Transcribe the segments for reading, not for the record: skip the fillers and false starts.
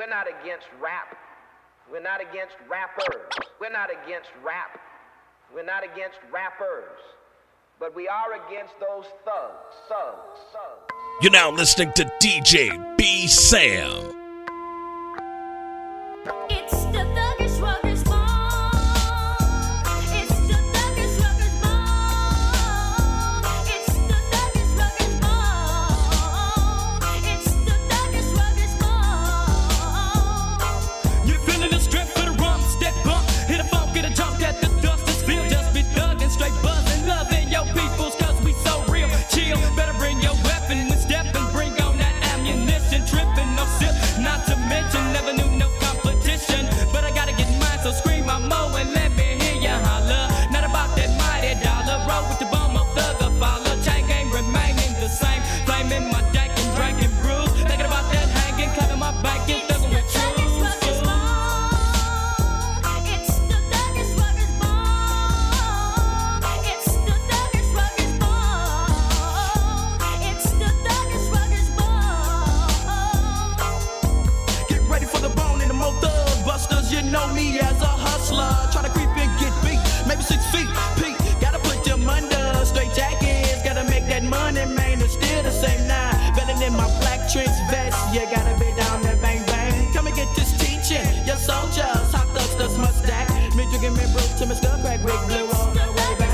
We're not against rap. We're not against rappers. We're not against rap. We're not against rappers. But we are against those thugs. You're now listening to DJ B. Sam. It's the Thuggish Ruggers Ball. It's the Thuggish Ruggers Ball. It's the Thuggish Ruggers Ball. It's the Thuggish Ruggers Ball. You're feeling the strength for the rum, step bump, hit a funk, get a jump at the dust is filled. Just be thugging, straight buzzing, loving your peoples, cause we so real. Chill, better bring your weapon with step and bring on that ammunition. Tripping, no sip, not to mention, never knew no competition. But I gotta get mine, so scream my mo and let me hear ya holler. Not about that mighty dollar, roll with the bum of thugger follow. Chain game remaining the same, flaming my deck and drinking brews. Thinking about that hanging, clapping my back and thugging with truth. You know me as a hustler, try to creep and get beat, maybe 6 feet, Pete, gotta put them under, straight jackets, gotta make that money, man, it's still the same now, belling in my black trench vest, you gotta be down there, bang, bang, come and get this teaching, your soldiers, hot dusters must stack, me drinking me brew to my skull crack, big blue all the way back.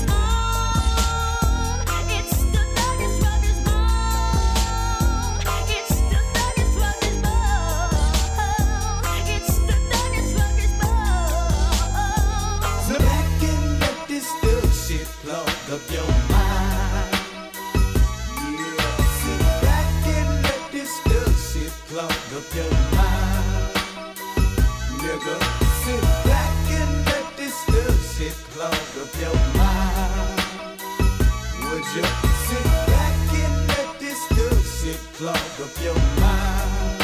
Up your mind, yeah. Sit back and let this good shit clog up your mind, nigga. Sit back and let this good shit clog up your mind. Would you sit back and let this good shit clog up your mind?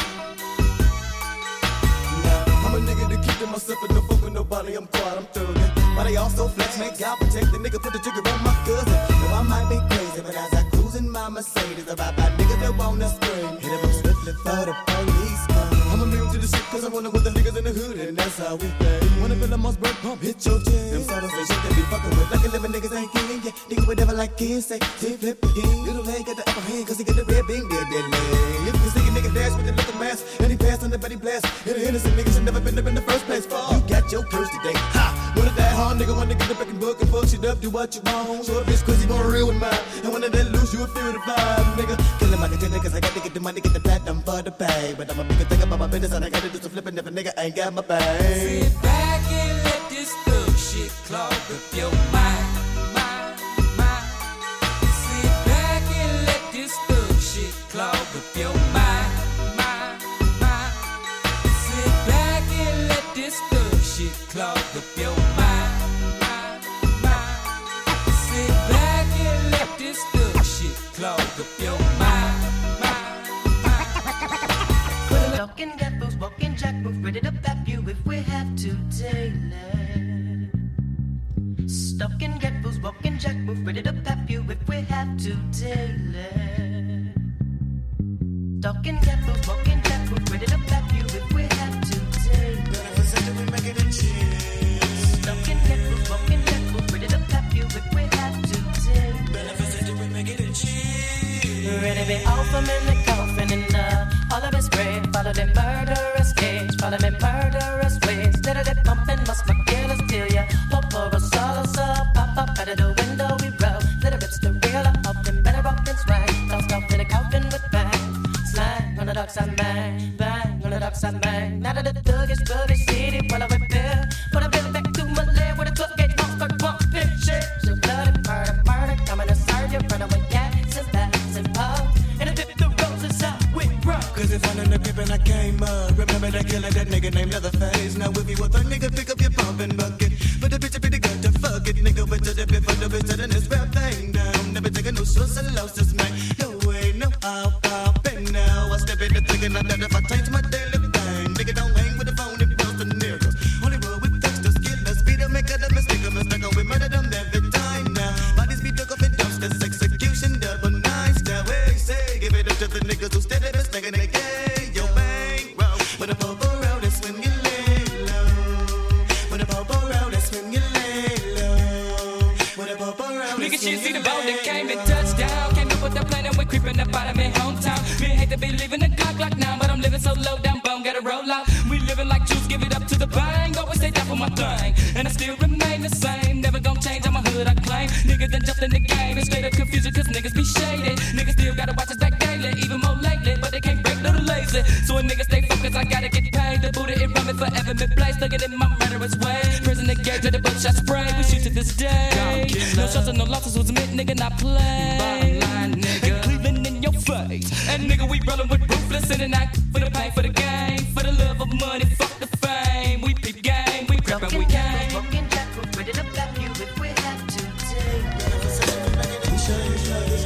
Now I'm a nigga to keep to myself and no fuck with nobody. I'm quiet, I'm thuggin'. But they also flex, make God protect the nigga, put the trigger on my cousin. Now I might be crazy, but as I cruise in my Mercedes, about by niggas that wanna scream, hit 'em up swiftly for the police come. I'm immune to the shit cause I'm running with the niggas in the hood, and that's how we play. Wanna feel the most bird pump, hit your chest. Them sort of shit that be fucking with, like a living niggas ain't king, yeah. Nigga would never like kids, say, flip flip again. Little leg got the upper hand cause he got the red beam, dead leg. If you see a nigga dash with the little mask, and he passed on the buddy blast, and the innocent niggas should never been there in the first place. You got your curse today, ha! What if that hard nigga wanna get the back and book and fuck shit up, do what you want. So a bitch cause he gon' real with mine. And when I let loose, you will feel the vibe, nigga. Kill him, I can tell niggas I got to get the money, get the platinum for the pay. But I'm a bigger thing about my business, and I gotta do some flipping if a nigga ain't got my pay. Sit back and let this thug shit clog up your mind, mind. Sit back and let this thug shit clog up your mind, mind. Sit back and let this thug shit clog up your mind. Clog up your mind. Talking gappos, walking jackboots, ready to pap you if we have to daily. Stalking gappos, walking jackboots, ready to pap you if we have to daily. Talking gappos, walking jackboots, ready to pap you if we have to daily. Stalking gappos, walking jackboots, ready to pap you if we have to daily. Ready be off him in the coffin and all of his grave. Follow the murderous cage, follow me murderous ways. Little they pumping, must my killers till ya. Pop for us all, so pop up out of the window we roll. Little rips the real up and better up and swing. Tossed off in a coffin with bang. Slang on the dark side, bang, bang on the dark side, bang. Now that the thug is bloody city, while I repair. Put a bill back to my leg with a 12 gauge monster start pumping shit. So bloody murder, coming to serve you, run away, yeah. Cause it's on in the grip and I came up. Remember that killer, that nigga named Leatherface. Now if you a thug nigga, pick up your pump and bucket. But the bitch a pretty good to fuck it. Nigga went to the bit for the bitch and this rap thing down. Never taking no source of losses, man. No way, no how, and now I step in the thing and I let if I change my daily thing. Nigga don't hang with the phone and bounce the niggas. Only roll with textures, killers, beat them, make a mistake, we murder them every time now. Bodies be dug up in dumpsters, execution double nice. That way, say, give it up to the niggas who steady this nigga, yo, bang, bro. But if Ripping up out of my hometown. Me hate to be leaving the clock now, but I'm living so low down bone, gotta roll out. We living like Jews, give it up to the bang. Always stay down for my thing, and I still remain the same. Never gon' change, I'm a hood, I claim. Niggas done jumped in the game, and straight up confusion, cause niggas be shaded. Niggas still gotta watch us back daily, even more lately, but they can't break no lazy. So a nigga stay focused, I gotta get paid. The Buddha it run me forever, me place. Looking in my murderous way. Prison the gate to the bush, I spray. We shoot to this day. No shots and no losses was admit, nigga, not play. Bottom line, nigga. Cleveland in your face. And nigga, we rollin' with ruthless and I for the pain, for the game, for the love of money, fuck the fame. We peep game, we prep and we game. Smoking jack, we're ready to flap you if we have to take. Smoking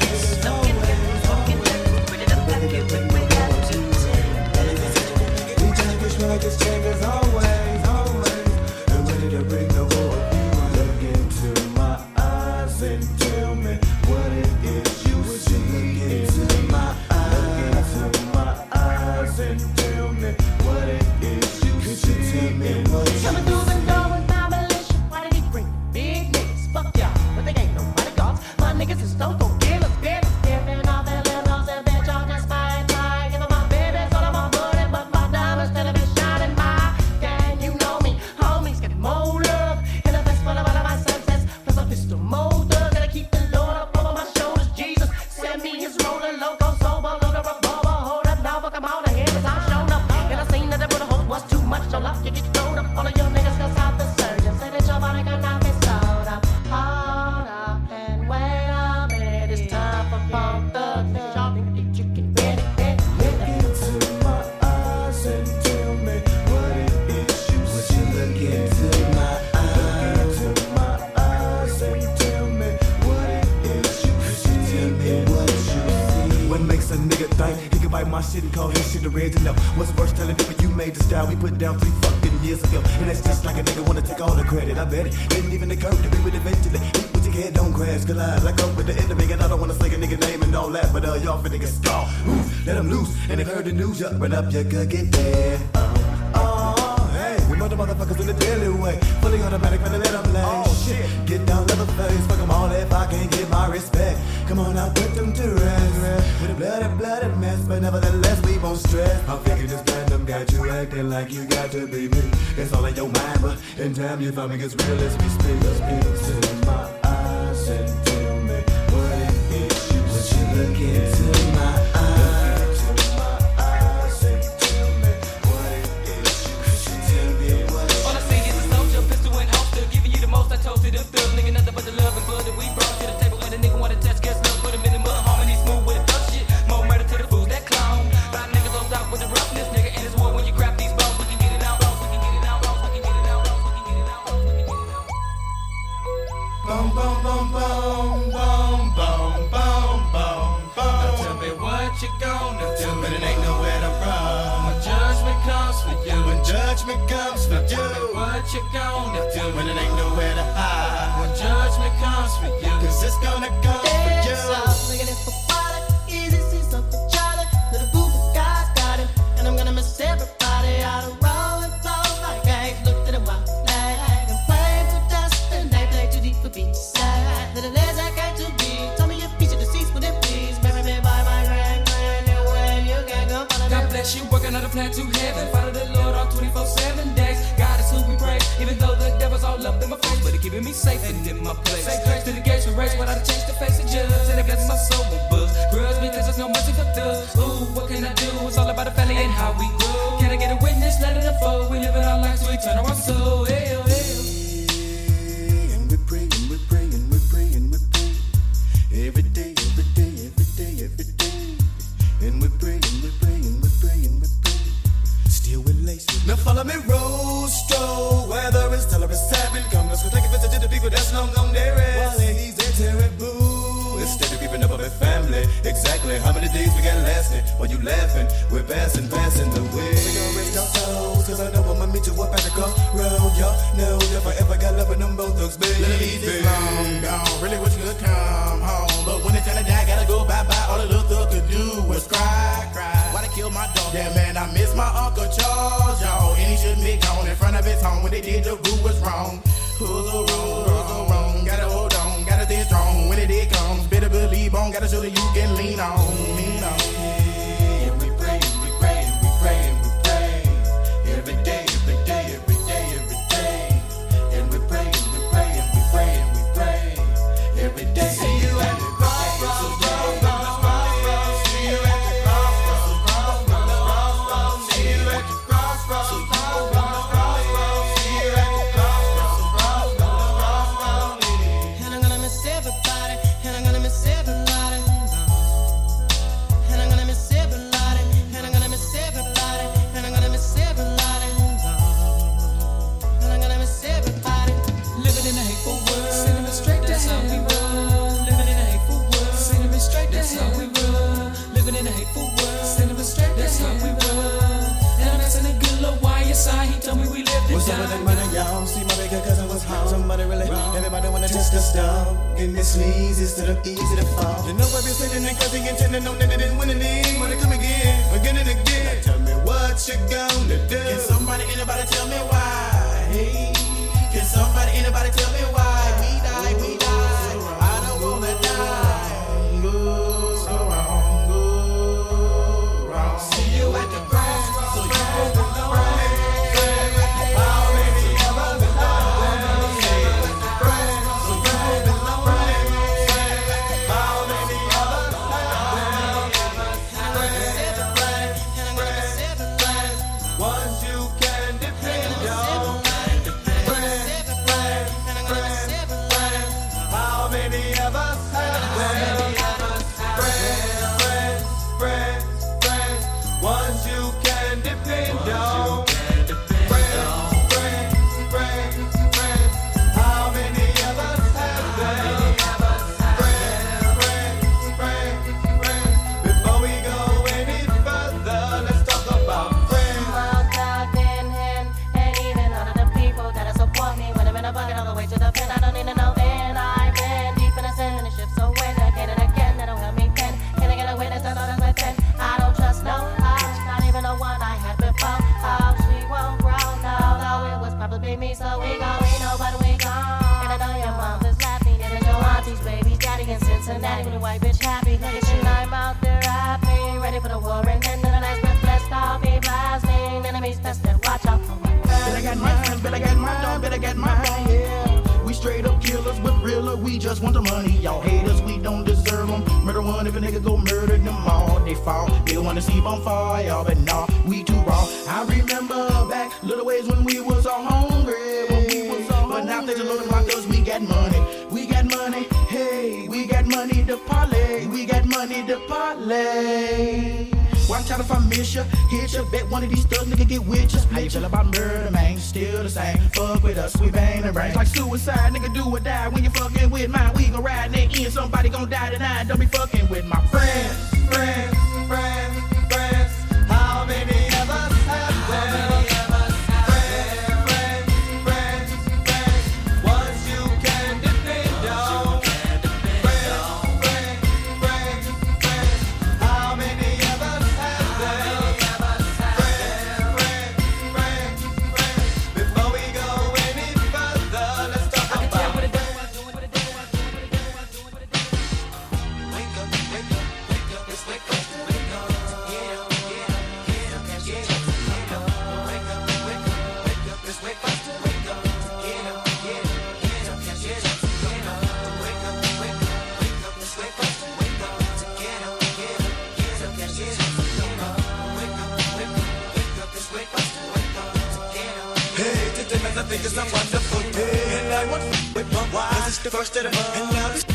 jack, we're ready to flap you if we have to take. We tryna get strong like this chain is always, always. And ready to bring the war. Look into my eyes and tell me what it is you see. Look into my eyes, and tell me what it is you see. Tell me what it is. Coming through the door with my militia. Why did he bring big niggas? Fuck y'all, but they ain't no bodyguards. My niggas is stone cold killers, fearless, stepping off their limos and bitch on just fine. Giving my babies all of my money, but my diamonds still be shining. My gang, you know me, homies get more love. In the best full of all of my success, plus a pistol motor. Gotta keep the Lord up over my shoulders. Jesus send me his roller, loco, sober, loader, revolver. Hold up, now fuck 'em all the head, 'cause I shown up. And I seen that the brother hope was too much, so love you get thrown up. All of your niggas go south the surgeon, say that your body cannot be sold up. Hold up and wait a minute, it's time for Bone Thugs. Y'all think you can ready, Look into my eyes and tell me what it is you see. Look into my eyes, and tell me what it is you see. Tell me what you see. What makes a nigga think he can bite my shit and call his shit original? What's the worst telling people you made the style we put down 3 fucking years ago? And that's just like a nigga wanna take all the credit. I bet it didn't even occur to me, but eventually eat with your head, don't crash, collide. Like up with the enemy, and I don't wanna say a nigga name and all that, but y'all finna get scarred. Let them loose, and they heard the news, y'all run up, you could get dead. Hey, we murder motherfuckers in the daily way. Fully automatic, finna let them lay. Oh shit, get down leather face, fuck them all if I can't get my respect. Come on now, put them to rest. With a bloody mess, but nevertheless we won't stress. I figure this platinum got you acting like you got to be me. It's all in your mind, but in time you find me gets real as we speak. Look into my eyes and tell me what it is you see. Look into my eyes, and tell me what it is you see. Tell me what it is. All I see is a soldier, pistol and holster, giving you the most. I toasted the thug, nigga, nothing but the love and blood that we brought to the table. When a nigga wanna touch, guess no, put him in the mud, harmony smooth with the tough shit. More murder to the fools that clown. By niggas on top with the roughness, nigga, in this war when you grab these bones, we can get it out, we can get it out, we can get it out, we can get it out, we can get it out. Boom, boom, boom, boom, boom, boom, boom, boom, boom. Now tell me what you gonna do when it ain't nowhere to run. When judgment comes for you, When judgment comes for tell me you, what you gonna do when it ain't nowhere to hide. When judgment comes for you, 'cause it's gonna come for you. Looking it for quality, easy, see something Charlie. Little boo guys got him, and I'm gonna miss everybody out of roll and flow like gangs. Looked at a wild flag and played for dust, and they play too deep for beach side. Little legs I came to be. Tell me your piece of the seats, would it please? Marry me by my grand, when you can go follow me. God bless you, working on a plan to heaven. Follow the Lord all 24/7 days. God is who we praise, even though the devil's all up in my face, but he keeping me safe and in my place. Say grace to the gates we race, without a change to face the judge. And I bless my soul with buzz. Grudge because there's no mercy for thugs. Ooh, what can I do? It's all about the family and how we grow. Can I get a witness? Let it unfold. We living our lives, we turn our soul. Hell, hell. And we're praying, we're praying, we're praying, we're praying. Every day, every day, every day, every day. And we're praying, we're praying, we're praying, we're praying. Still with laces. Now follow me, Rosto. Whether it's tell or it's seven, come, let's go take a visit to the people that's long gone there is. While he's there, terrible. Instead of keeping up with the family, exactly how many days we got lasting? While you laughing, we're passing the way. We gon' rest our souls, 'cause I know I'ma meet you up at the crossroad. Y'all know if I ever got love with them both thugs, baby. leave this long gone. Really wish you could come home, but when it's time to die, gotta go bye-bye. All the little thug could do was cry. Why they kill my dog? Yeah, man, I miss my Uncle Charles, y'all. And he shouldn't be gone in front of his home. When they did, the rule was wrong. Who's so wrong? Gotta hold on, gotta stay strong. When it comes, better believe on. Gotta show that you can lean on. What's up with that money, y'all? See my bigger cousin was home. Somebody really, everybody wanna test the stuff. Getting this sleazy instead of easy to fall. You know I be sitting there cause he intended on that it didn't win any. Wanna come again, again and again. Now tell me what you gonna do. Can somebody, anybody tell me why? Hey, can somebody, anybody tell me why? We die, we die. I don't wanna die. Go wrong, go wrong. See you at the crossroads, so you won't be lonely. How many of us die? See you at the crossroads, so you won't be lonely. How many of us die? Ones you can depend on. How many of us have them? Friends, ones you can depend on. Friends, how many of us have them? Friends, before we go any further, let's talk about friends. Walked out in hand, and even all of the people that support me when I'm in a bucket all the way to the pen. I don't need to know when I've been deep in the sin and the ship so when again and again, they don't help me pen. Can I get a witness? I know that's within. I don't trust no eyes, not even the one I had before. Oh, she won't grow, no, though it was probably me, so we go, we know, but we gone. And I know your mom is laughing, and then your auntie's baby daddy in Cincinnati with a white bitch happy. And I'm out there happy, ready for the war, and then the next breath, let's stop me blasting. Enemies tested, watch out for my Better get mine, better get my dog, better get my bone, yeah. We straight up killers, but realer, we just want the money. Y'all haters, we don't deserve them. Murder one, if a nigga go murder them all, they fall. They wanna see on fire, y'all, but nah, we too raw. I remember back little ways when we was all hungry, but now things are looking like us, we got money. We got money, hey, we got money to parlay. We got money to parlay. Watch out if I miss ya, hit ya, bet one of these thugs nigga get with ya. How you feel about murder, man? Still the same. Fuck with us, we bang and bang. Like suicide, nigga do or die. When you fucking with mine, we gon' ride neck in. Somebody gon' die tonight. Don't be fucking with my friends. Friends, how many of us have them? Friends, ones you can depend on. Friends, how many of us have them? Friends, before we go any further, let's talk about Wake up, let's wake up, wake up. Get up, get up, get up, get up. Wake up, wake up, wake up, let's wake up, wake up. Get up, get up, get up, get up. Wake up, wake up, wake up, let's wake up, wake up. Get up, get up, get up, get up. Wake up, wake up, wake up, let's wake up, wake up. Get up. Hey, today man, I think it's a wonderful day, and I want with my wife. 'Cause it's the first of the month, and now it's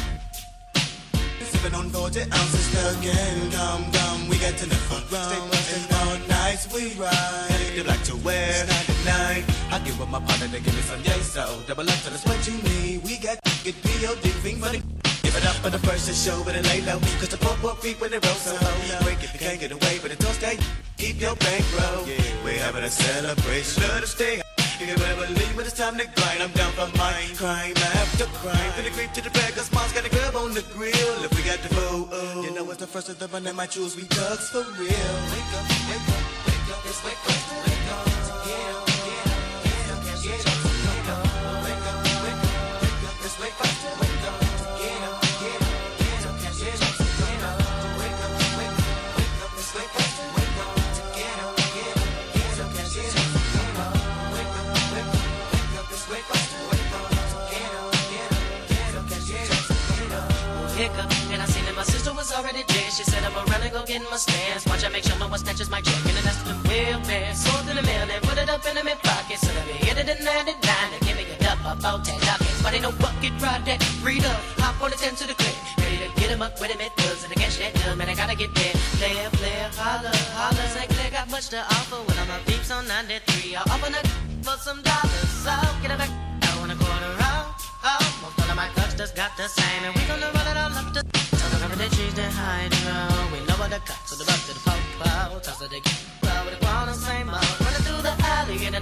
sipping on 40 ounces again. Come, we get to the front row, and all nights we ride. They like to wear night. I give up my partner to give me some day, so double up to the what you need. We got good P.O.D. thing for the. Give it up for the first to show, but it lay low. 'Cause the poor creep when they roll so low. Break if you can't get away, but it don't stay. Keep your bankroll. We're having a celebration. Let us stay. You can never leave when it's time to grind. I'm down for mine. Crime after crime. Finna creep to the bag, 'cause mom's got a grub on the grill. If we got the food, you know it's the first of the run that might choose. We thugs for real. Wake up, wake up, wake up, let's wake up, wake up. Get up, get up, get up, get up. Wake up, wake up, wake up, let's wake up, wake up. Get up, get up, get up, get up. Wake up, wake up, wake up, let's wake up, wake up. Get up, get up, get up, get up. Wake up, wake up, wake up, let's wake up, wake up. Get up, get up, get up, get up. Hiccup, and I seen that my sister was already dead. She said, I'm around and go get in my stance. Watch, I make sure no one snatches my check. And that's the real man. Sold in the mail and put it up in my pocket. So let me hit it at 99 to give me a dub about 10 dollars. But ain't no bucket ride that freed up. Hop on the 10 to the clip. Ready to get him up with him at does. And against that dub, man, I gotta get there. Player, holler. Say, Claire got much to offer. When I'm a peeps on 93, I'll open up for some dollars. So get it back. I want a quarter out. Most all of my cuts just got the same. And we gonna run it all up to cover the trees that hide around. We know what the cuts, so the buck to the popo. Toss it again, roll with the ground, the same old. Running through the alley, getting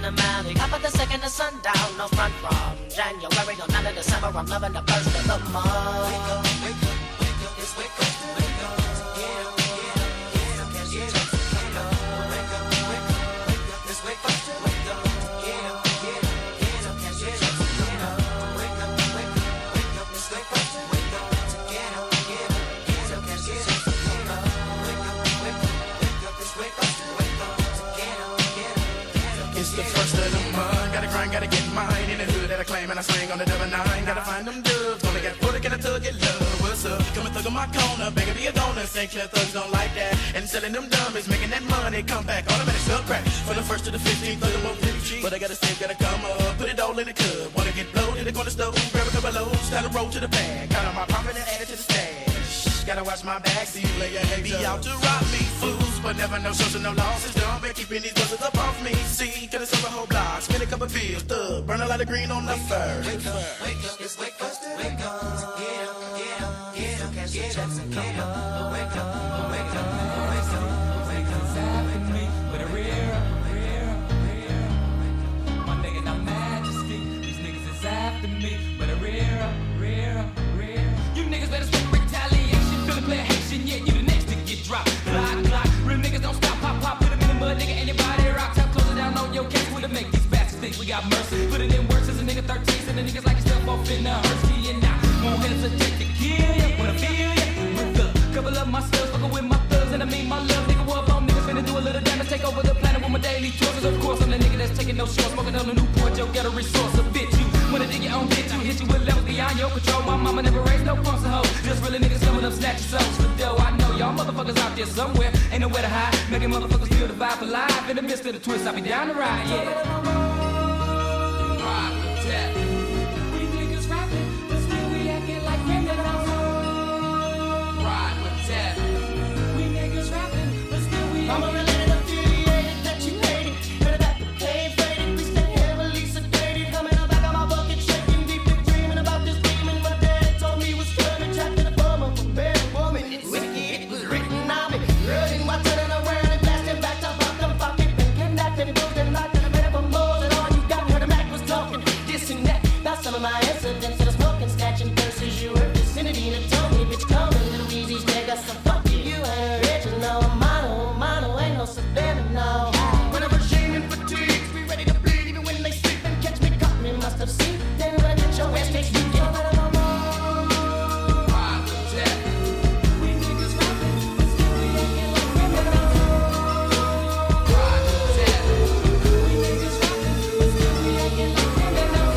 the mountain. Top of the second to sundown, no front from January to 9th of December. I'm loving the first of the month. Wake up, wake up, wake up, it's wake up, wake up. Get up, get up, get up, catch your chance. Get up, wake up, wake up, wake up, it's wake up, wake up. Get up, get up, get up, catch your chance. Get up, wake up, wake up, wake up, it's wake up, wake up. Get up, get up, get up, catch your chance. Get up, wake up, wake up, wake up, it's wake up, wake up. Get up, get up, get up. It's the first of the month, gotta grind, gotta get mine. In the hood that I claim and I swing on the double nine. Gotta find them dubs, gonna get put it, get a tug, get love. What's up? Come and thug on my corner, begging me a donor. St. Clair thugs don't like that. And selling them dummies, making that money, come back, automatic stuff crack. From the 1st to the 15th, thug them up pretty cheap. But I gotta save, gotta come up, put it all in the cup. Wanna get bloated, go to the stove, grab a couple loads, start to roll to the bag. Got on my profit and add it to the stash. Gotta watch my back, see you later, be out to rob me, fools. But never no shows and no losses, don't be keeping these buzzers up off me. See, gotta serve a whole block, spin a couple pills, thug, burn a lot of green on the fur. Wake up, it's wake up, wake up. Get up, get up, get up, catch your chance and come up. Wake up, wake up, wake up, wake up. Zapping me with a rear. My nigga, now majesty. These niggas is after me with a rear. You niggas better spit retaliation. Feeling player Haitian, yeah, you the next to get dropped. Glock. Real niggas don't stop, pop. Put them in the mud, nigga, and your body rock. Tap close it down on your case. We'll make these bastards think we got mercy. Put it in work since a nigga 13. And the niggas like yourself off in the Hershey. And now, won't hesitate to kill ya when I feel ya. With the couple of my slugs, fucking with my thugs. And I mean my love, nigga, what on niggas finna do a little damage. Take over the planet with my daily choices. Of course, I'm the nigga that's taking no shorts. Smoking on the Newport, yo, get a resource. A bitch, you wanna dig your own bitch, you hit you with levels beyond your control. My mama never raised no punks or hoes. Just really niggas coming up, snatching souls for dough. I know y'all motherfuckers out there somewhere. Ain't nowhere to hide. Making motherfuckers feel the vibe alive. In the midst of the twist, I'll be down to ride, yeah. Ride with that. We niggas rapping, but still we acting like criminals. Ride with that. We niggas rapping, but still we I'm a related affiliated that you hated. Heard about the pain faded, we stay heavily sedated. Coming up back on my bucket, shaking deep and dreaming about this demon. My dad told me was coming, trapped in a form from bad woman. It's wicked, it was written on me. Running while turning around and blasting back to pop them pocket. Been kidnapped and building like the better for more than all you got. Heard the Mac was talking this and that. About some of my incidents and the smoking, snatching verses. You heard vicinity and it told me, bitch, come in, little Weezy's nigga. So fuck you, you ain't original. Mono, ain't no savannah, no. Whenever shame and fatigue, we ready to bleed even when they sleep and catch me caught me. Must have seen, then when I get your ass, takes you get better no more. ride with that. We niggas rapping, but still we acting like criminals. Ride with that. We niggas rapping, but still we acting like criminals.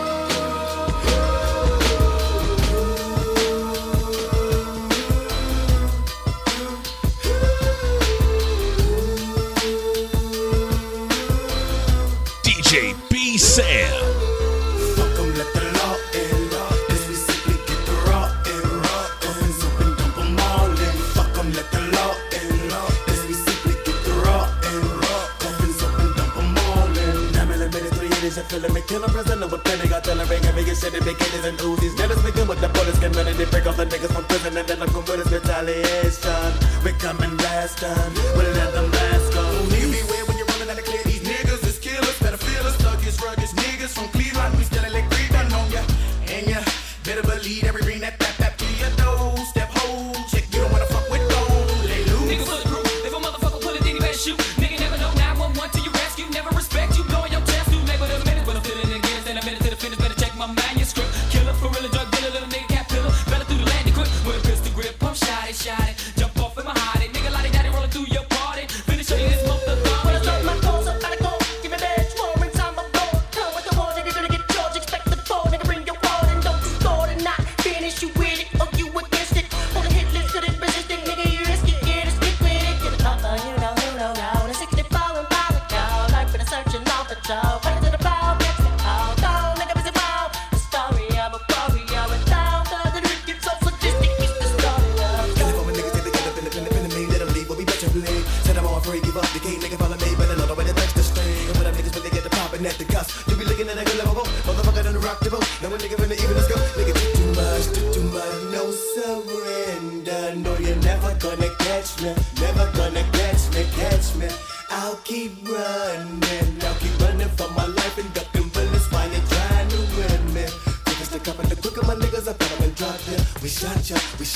DJ B Sam. Fuck 'em, let the law in. This we simply get the raw in. Coffins open, dump 'em all in. Fuck 'em, let the law in. This we simply get the raw in. Coffins open, dump 'em all in. 9mm 380s, you feelin' me? Kill 'em, prisoner with plenty. Got telling ring, every get shit, big cages and Uzis. Let us begin with the bullets, get ready to break off the niggas from prison. And then I'm going with this retaliation. We coming last time, we'll let the mask go. Nigga beware when you're running out of clear. These niggas is killers, better feel us. Thuggish, rugged niggas from Cleveland. We still like breathing on ya. And ya better believe every ring that to your door. Step hold, check, you don't wanna fuck with gold. Lay loose. Nigga bulletproof. If a motherfucker pull it, then you better shoot. Nigga never know 911 till you rescue. Never respect you, blowing your chest. New label to the minutes, but I'm feeling again. Stand a minute to the finish, better check my manuscript. Killer for real, drug dealer, little nigga cat pillar. Better through the land quick with a pistol grip. Pump shot it. Jump off in my hide it. Nigga like daddy rolling through your party. Finish show you this motherfucker. When I start my calls up, gotta go. Give me that roaring time of roll. Come with the war, nigga, gonna get charged. Expect the fall, nigga, bring your wall and don't you start and not finish you with it or you against it. On the hit list, couldn't resist it, nigga, you risk it, get a stick with it. Get it up, you know, now. The 64 and pilot call, like for the searching off the jaw. Back to the ball, next to all. Go, nigga, busy ball. The story of a warrior and down. The drink gets so sadistic, it's the story of. Kill it for my niggas, take the finna me, let 'em leave, but we bet you bleed. Said I'm all free, give up the key, nigga, follow me, but I know the way to touch the string. And when them niggas really get the poppin' at the cuss, you be looking at a good level, motherfucker done rock the boat. Now when nigga finna even, let's go. Nigga, do too much, no surrender. No, you're never gonna catch me, catch me. I'll keep running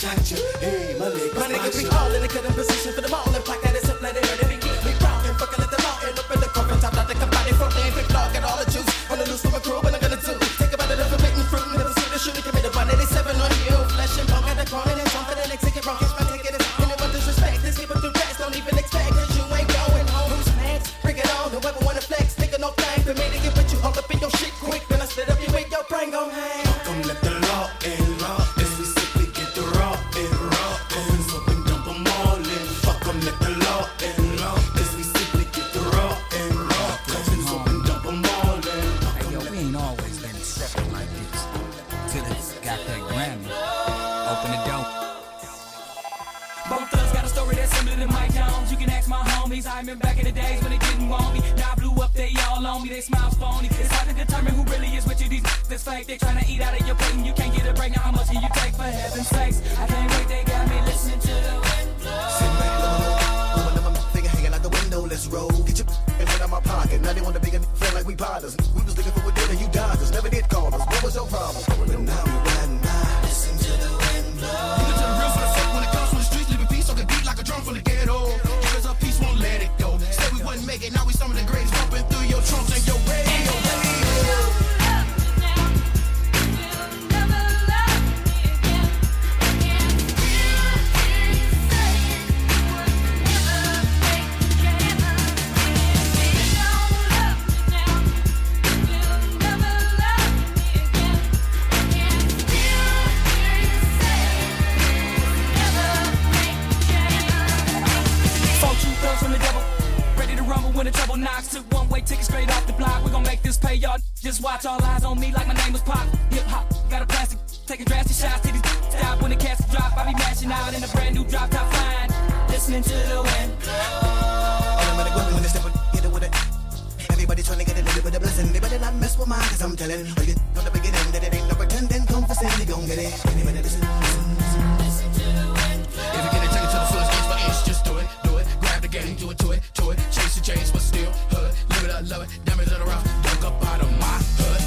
shot you. Hey, my niggas be all in the cutting position for the ball and plaque that is up, let it hurt. Every kid be proud and fucking let the law end up in the coffin top. Not the company from the infant dog, get all the juice. On the loose from a crew, but I'm gonna do. Think about it, never bitten fruit, never see the shooter commit a 187 on you. Flesh and bone at the corner, and some for the next ticket wrong. Catch my ticket is and it was disrespect. This people through rest, don't even expect that you ain't going home. Who's next? Bring it on, whoever wanna flex, nigga, no thing for me to get with you all up in your shit quick. Then I split up you with your brain gon' hang. Come let the law and raw, as we simply get the raw and raw. Comes up and dump 'em all in. Fuck 'em, let the law and raw, as we simply get the raw and raw. Comes up and dump 'em all in. Hey, yo, we ain't always been accepted like this. Till it's got that Grammy. Open the door. Bone Thugs got a story that's similar to Mike Jones. You can ask my homies. I remember back in the days when they didn't want me. Now I blew up, they all on me. They smiles phony. It's hard to determine who really is with you. These that's fake. They tryna eat out of your plate and you can't get a break. Now how much can you take for heaven's sakes? I can't wait. They got me listening to the wind blow. Sit back, woman, my finger hanging out the window. Let's roll. Get your and put out my pocket. Now they want to big and feel like we potters. We was looking for a dinner, you died us. Never did call us. What was your problem? But now we riding by. Listen to the wind blow. You can tell the real from the fake when it comes from the streets. Living peace, so get beat like a drum from the ghetto. Give us a piece, won't let it go. Said we wouldn't make it, now we some of the greats bumping through your trunks and your radio. When the trouble knocks, took one-way ticket straight off the block. We gon' make this pay, y'all. Just watch, all eyes on me like my name was Pop. Hip hop, got a plastic, taking drastic shots to these stop. When the cats drop, I be mashing out in a brand new drop top fine. Listening to the wind. Automatic women when they step with get it with it. Everybody trying to get a little bit of blessing. They better not mess with mine, cause I'm telling. Oh, you know the beginning that it ain't no pretending. Come for sin, they gon' get it. Anybody listen. If you get it, take it to the fullest inch by inch, just do it, do it. Grab the game, do it to it, chase the change, but still hood. Live it up, love it, diamonds on the rough. Dunk up out of my hood.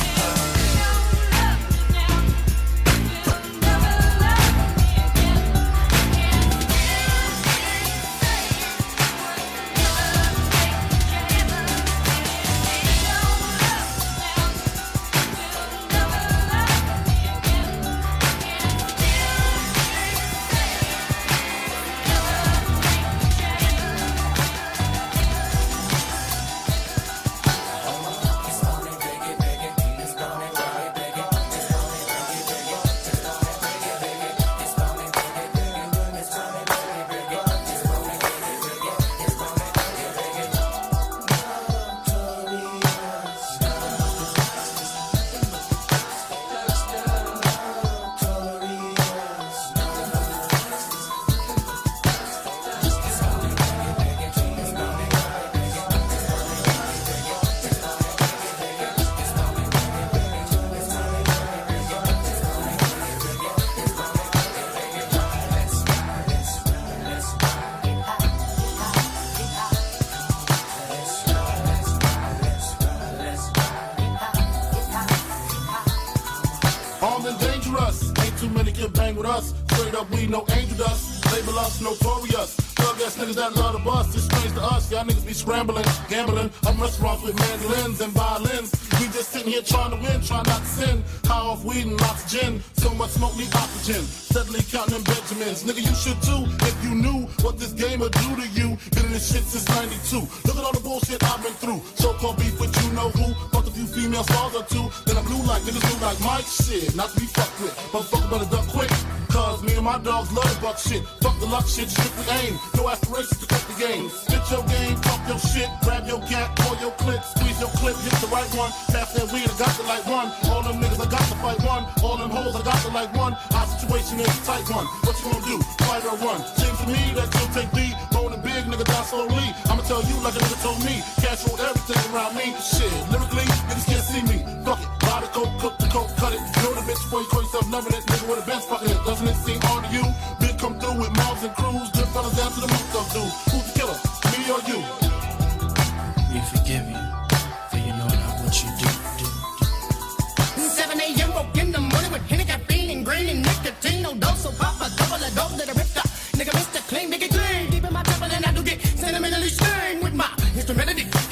We no angel dust, label us notorious. Thug ass niggas that love the bus, it's strange to us. Y'all niggas be scrambling, gambling. I'm restaurants with mandolins and violins. We just sitting here trying to win, trying not to sin. High off weed and lots of gin. So much smoke need oxygen. Steadily counting them Benjamins. Nigga, you should too if you knew what this game would do to you. Been in this shit since 92. Look at all the bullshit I've been through. So-called beef with you know who. Fucked a few female stars or two. Then I blew like niggas blue like Mike. Shit, not to be fucked with. Motherfucker better duck quick. Cause me and my dogs love the buck shit. Fuck the luck shit, strictly aim. No aspirations to cut the game. Spit your game, talk your shit. Grab your gap, pull your clip. Squeeze your clip, hit the right one. Pass that weed, I got the like one. All them niggas, I got to fight one. All them hoes, I got to like one. Our situation is a tight one. What you gonna do? Fight or run? Seems to me that you'll take the bone and big nigga down slowly. I'ma tell you like a nigga told me. Cash roll everything around me. Shit, lyrically, niggas can't see me. Fuck it. Buy the coke, cook the coke, cut it. Know the bitch before you call yourself loving it. Nigga with a bench fucking it. Doesn't it seem odd to you? Big come through with mobs and crews. Good fellas down to the moon stuff, dude. Who's the killer? Me or you? We forgive you, for you know not what you do. 7 a.m. woke in the morning with Henny, caffeine, and green, and nicotine. No dose, so Papa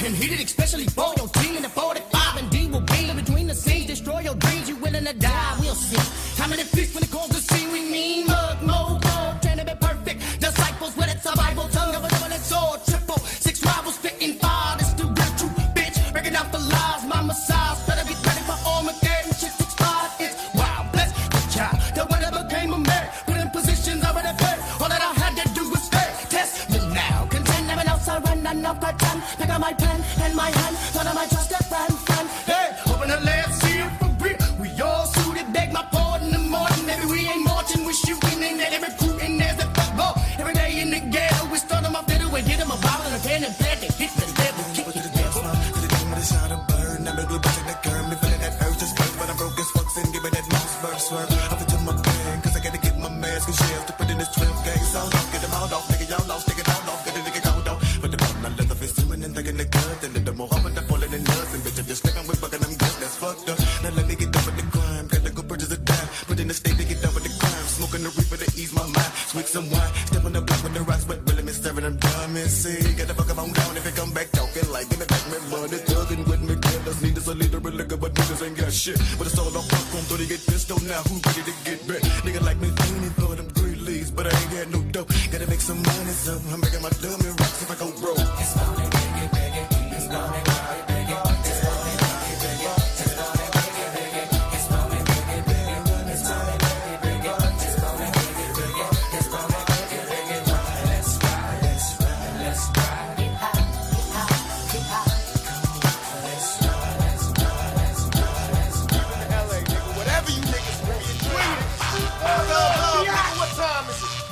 and heated, especially for your team in the 45 and D will be in between the scenes, destroy your dreams. You willing to die? We'll see. How many feast when it calls to see we mean mug, mo, trying to be perfect. Disciples with a survival tongue of a double-edged sword, triple six rivals spitting fire. This the real true bitch, breaking out the lies. My massage better be ready for Armageddon. Shit 6'5", it's wild. Bless the child that whatever became a man, put in positions already fair. All that I had to do was stay. Test me now, contend never else I run enough by 10. Pick up my pen and my hand, one of my trusted friend. Hey, open the left, see it for real. We all suited, beg my pardon in the morning. Maybe we ain't marching, we shooting and then recruiting. There's the football. Every day in the ghetto, we start them off fiddle and hit them a bottle and a pen and plant and hit the devil. Kick it to the dance floor, to the dome with a shot of burn. I'm ugly back in the curve, me feeling that urge just first, but I'm broke as fuck, and give me that mouse first swerve. Up into my bag, cause I gotta get my mask and shells to put in this 12 gang. So don't get them all off, nigga, y'all lost, take it all off, get a nigga go down. But the bottom, I love the fist, and thinking the good, and the more I'm falling in love, and bitch, I'm just sleeping with fucking them good, that's fucked up. Now let me get done with the crime, gotta go purchase a dime, put in the state to get done with the crime, smoking the reaper to ease my mind, swig some wine, step on the block with the rocks, but really me staring them dumb and see, get the fuck up on down if it come back talking like, give me back my money, thugging with me, killers need us a leader of liquor, but niggas ain't got shit, but it's all on fuck on, so they get pissed on now, who ready to get back, nigga like me, feeling for them green leaves, but I ain't got no dough, gotta make some money, so I'm making my dummy rocks if I go broke. It's money, big it, it's money, big it, it's money, big it, it's money, big it, it's money, big it, it's money, big it, it's money, big it, it's money, big it, let's ride, let's ride, let's ride, get high, get high, let's ride, let's ride, let's ride, let's ride. LA, nigga, whatever you niggas want, you dream it. Nigga, what time is it?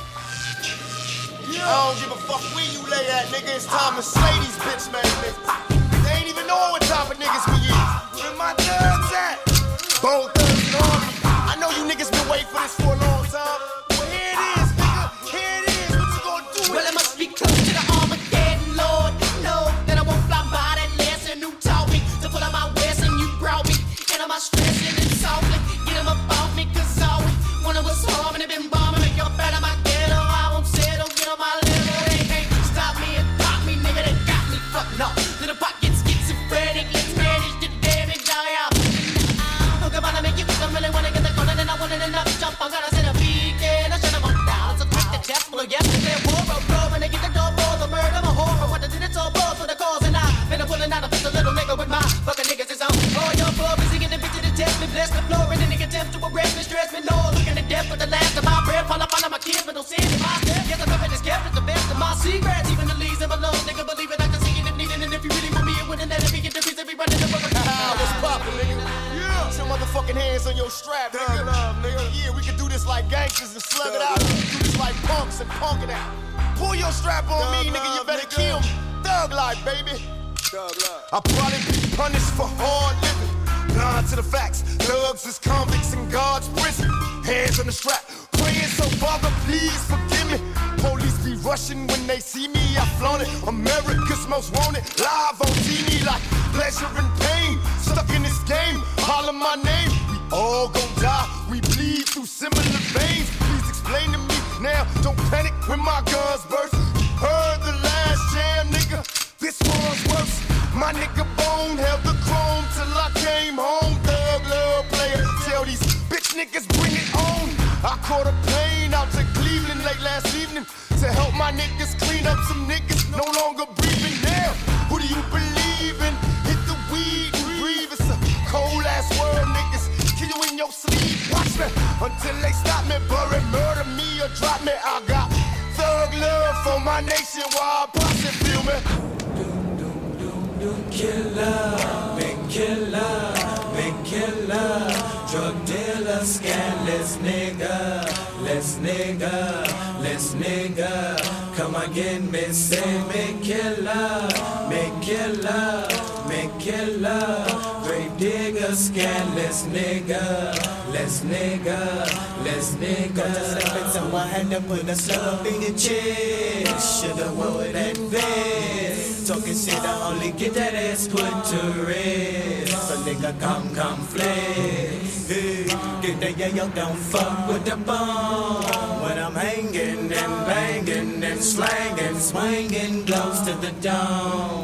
I don't give a fuck where you lay at, nigga. It's time to slay these bitch made niggas. They ain't even know what type of niggas we is. Where my thugs at? Bone thugs and army. I know you niggas been waiting for this for a long time. Well, here it is, nigga. Here it is. What you gonna do? Well, I must be close to the Armageddon, Lord. No, that I won't fly by that lesson. Who taught me to put on my west and you brought me into my stressing and softly. Get them up off me, cause always one of us harming and been bombing. Make up out of my ghetto. I won't settle, get on my level. They can't stop me and pop me, nigga. They got me fucked up. Little pockets schizophrenic. Let's manage the damage, y'all. Look about to make you I really wanna get the corner and I want it enough jump. I'm gonna set a beacon. I shut them all down. So quick the chest full of yesterday. War of love and they get the door for the murder. I'm a horror. What I did it's all balls for the cause and I've been pulling out a piece of little nigga with my fucking niggas is on. All your club is singing the bitch to the test me. Bless the floor and then they attempt to arrest me. Stress me. No, looking to death with the last of my breath. Fall up on my kids but don't see me. My step. Yes, I'm up this kept the best of my secrets. Even the leaves of my lungs. Nigga believe it. I can see it if needed. And if you really want me, it wouldn't let it be. Get the piece of me running the rubber. What's poppin', nigga? Yeah. Put your motherfucking hands on your strap, nigga. Nigga. Yeah, we can do this like gangsters and slug it out. Do this like punks and punk it out. Pull your strap on me, nigga. You better kill me. Thug life, baby. Thug life. I'll probably be punished for hard living. Blind to the facts. Thugs is convicts in God's prison. Hands on the strap. Praying so Father, please forgive me. Police be rushing when they see me. I flaunt it. America's most wanted. Live on TV like pleasure and pain. Stuck in this game. Holler my name. We all gon' die. We bleed through similar veins. Please explain to me now. Don't panic when my guns burst. Heard the last jam, nigga. This one's worse. My nigga Bone held the chrome till I came home. Thug love player. Tell these bitch niggas bring it on. I caught a plane out to Cleveland late last evening to help my niggas clean up some niggas no longer breathing. Now, who do you believe in? Hit the weed and breathe. It's a cold ass world, niggas. Kill you in your sleep. Watch me until they stop me, bury, murder me or drop me. I got thug love for my nation while I bust it, feel me? Killer, big killer, big killer, drug dealer, scandalous nigga, let's nigga, let's nigga, come again, me say big killer, big killer, big killer, grave digger, scandalous nigga, let's nigga, let's nigga. Got to step into my hand and put a slug up in your chest. Shoulda wore that vest. Talking shit, I only get that ass put to rest. So nigga, come flex. Hey, get that yayo, don't fuck with the bone. When I'm hanging and banging and slanging, swinging close to the dome.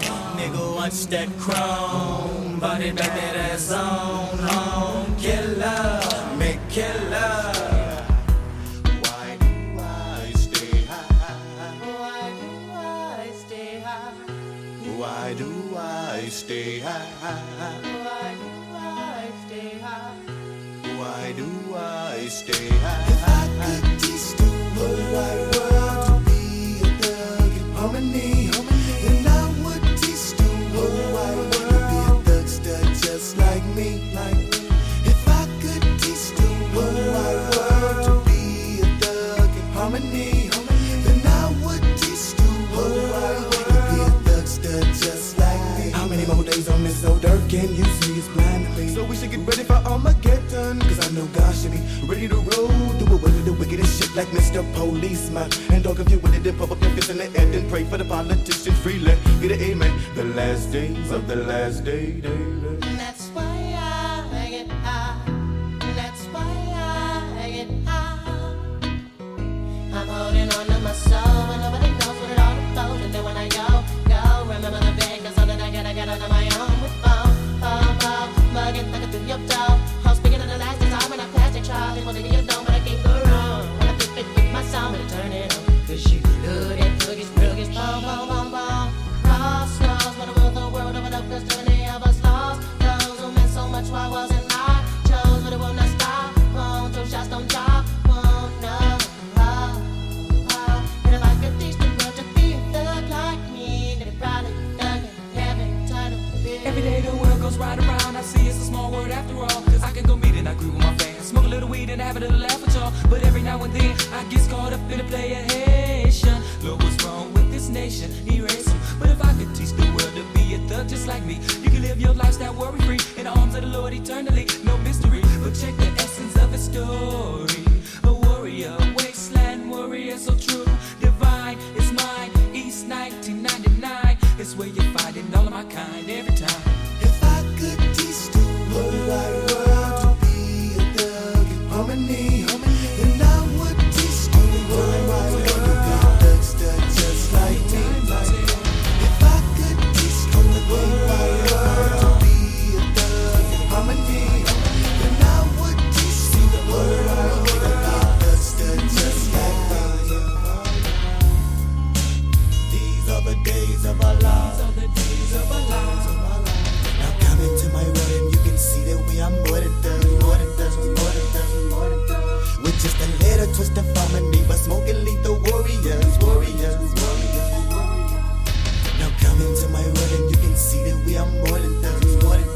nigga wants that chrome. Body baby, that's on killer, make killer. Why do I stay high? Why do I stay high? Why do I stay high? Why do I stay high? Why do I stay high? If I could teach the whole wide world to be a thug in harmony, then I would teach the whole wide world to be a thugster just like me. If I could teach the whole wide world to be a thug in harmony, then I would teach the whole wide world to be a thugster just like me. How many more days on this old earth can you see? It's blind to me. So we should get ready for Armageddon, cause I know God should be ready to roll. Do it with the wickedest shit like Mr. Policeman. And don't confuse with it, then pump up your fists in the air, then pray for the politicians freely. Get an amen. The last days of the last day. And that's why I get high. That's why I get high. I'm holding on to my soul, and nobody knows what it all about. And then when I go, remember the bed, cause all that I got on my own with mugging like a through your toe. I'm speaking of the last time when I passed a child. It wasn't in your dome, but I can't go wrong. When I flip it with my sound, but I turn it on. Cause she good at boogies, boom, boom, boom, boom. Crossroads, but I rule the world over the cause too many of us lost. Those who meant so much, why wasn't I? Chose, but it will not stop. Won't, two shots don't drop. Won't, no. And if I could teach the world to be a thug like me, then it probably doesn't have a title. Every day the world goes right around. I see it's a small word after all. Cause I can go meet and I agree with my fans. Smoke a little weed and have a little laugh with y'all. But every now and then I get caught up in a play of Haitian. Look what's wrong with this nation, erase him. But if I could teach the world to be a thug just like me, you can live your lifestyle worry free in the arms of the Lord eternally. No mystery, but check the essence of his story. A warrior, wasteland warrior, so true, divine, it's mine. East 1999, it's where you're finding all of my kind every time. If I could teach the whole wide world to be a thug in harmony, then I would teach the whole wide world to be a thugster just like me. If I could teach the whole wide world to be a thug in harmony, then I would teach the whole wide world to be a thugster just like me. These are the days of our lives. Now come into my world and you can see that we are more than thugs. With just a little twist of harmony, but smoking lethal warriors. Now come into my world and you can see that we are more than thugs.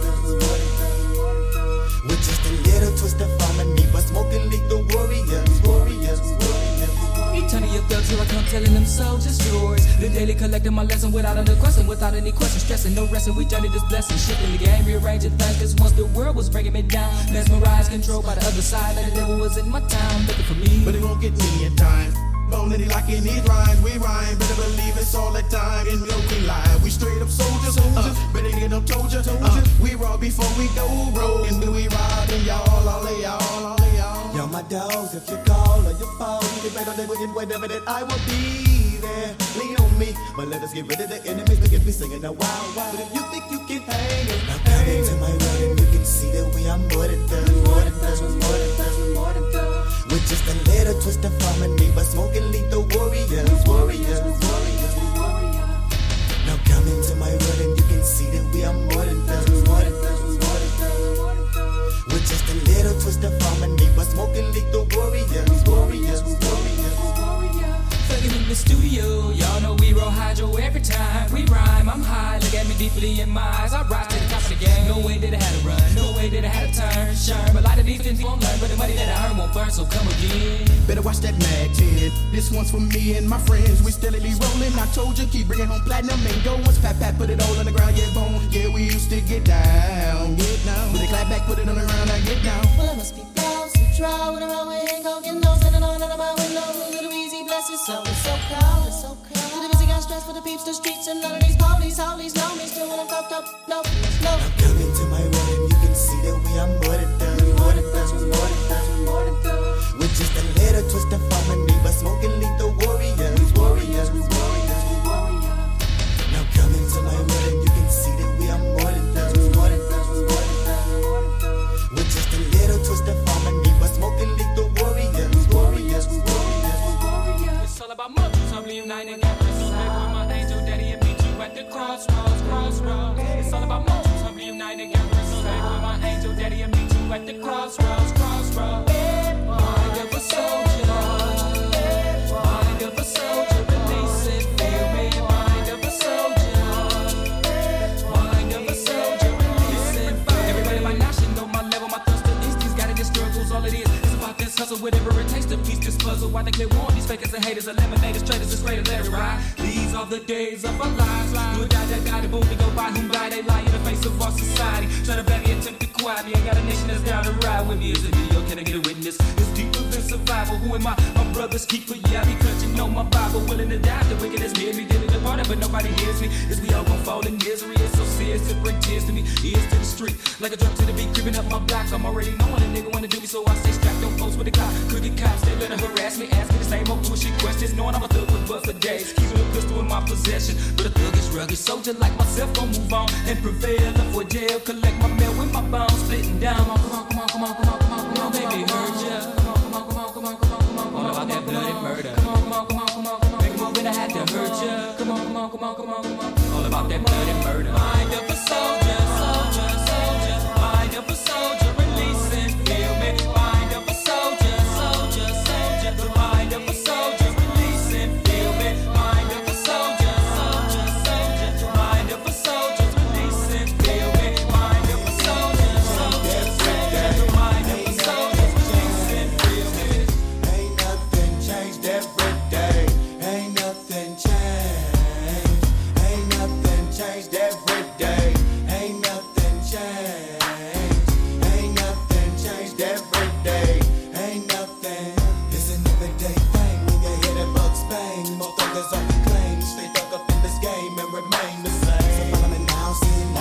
With just a little twist of harmony, but smoking lethal warriors. Eternity of thugs, here I come telling them soldiers stories. The daily collecting my lesson without any question, stressing, no resting. We journey this blessing, shifting the game, rearranging things. Cause once the world was breaking me down, mesmerized, controlled by the other side. Like the devil was in my town, looking for me. But it won't get me in time. Bonity like in these rhymes, we rhyme. Better believe it's all the time. In real we lie, we straight up soldiers. Better get up, told ya. We raw before we go roll. And when we ride, and y'all, all of y'all. Y'all my dogs, if you call or you fall, you can bet on that whatever that I will be there. Lean on me, but let us get rid of the enemies. We can be singing a wild. But if you think you can hang it, now come into my world and you can see that we are more than thugs. With just a little twist of harmony, but smoking lethal warriors. Now come into my world and you can see that we are more than thugs. With just a little twist of harmony, but smoking lethal warriors. Thugging in the studio, y'all know we roll hydro every time we rhyme. I'm high, look at me deeply in my eyes. I rise to the top of the game. No way that I had to run, no way that I had to turn. Sherm, a lot of these things won't learn, but the money that I earn won't burn, so come again. Better watch that Mag 10. This one's for me and my friends. We steadily rolling. I told you, keep bringing home platinum and gold. Once pat, put it all on the ground, yeah, bone. Yeah, we used to get down. Put it clap back, put it on the ground, I get down. Well, I must be lost to try with a wrong way and go get no sitting on out of my window. Little easy blessings, so it's so cold. The busy got stress for the peeps, the streets, and none of these police, all these know me. Still when I'm fucked up, no. Now come into my world and you can see that we are more than thugs. With just a little twist of harmony, but smoking lethal warriors. Now come into my world and you can the crossroads. Mind of a soldier. Mind of a soldier, release it, feel me. Mind of a soldier. Mind of a soldier, release it. Everybody by now should know my level, my thirst to these got it in struggles. All it is about this hustle, whatever it takes to piece this puzzle. Why they clear warn these fakers and haters, eliminators, traitors, it's greater Larry, right? These are the days of our lives. Do or die, the boom to go by whom die. They lie in the face of our society. Try to bag me, attempt to quiet me. I got a nation that's down to ride with me. Is it video? Can I get a witness? It's deeper than survival. Who am I? My brother's keeper. Yeah, I be clutching on my Bible. Willing to die. The wickedness near me. Did it apart, but nobody hears me. As we all gon' fall in misery. It's so serious to bring tears to me. Ears to the street. Like a drop to the beat, creeping up my block. I'm already knowing a nigga wanna do me, so I stay strapped on post with a clock. Crooked cops, they let her harass me. Ask me the same old bullshit questions. Knowing I'm a thug with bust for days. Keeping a pistol in my possession. But a thug is rugged. Soldier like myself gon' move on and prevail. Avoid jail. Collect my mail with my bones splitting down. Come on, baby, hurt ya. Come on, all about that bloody murder. Come on, make a move and I had to hurt ya. Come on, all about that bloody murder. Mind of a soldier. Mind of a soldier, release and feel me. Mind of a soldier. The mind of a soldier, release and feel me. Mind of a soldier. Mind of a soldier, release and feel me. Mind of a soldier. The mind of a soldier, release and feel me. Ain't nothing changed every day. Ain't nothing changed. Ain't nothing changed every day. Ain't nothing changed. Ain't nothing changed every day. Ain't nothing. It's an everyday thing when you hear that bugs bang. More thuggers on the claim. Stay stuck up in this game and remain the same. So follow me now,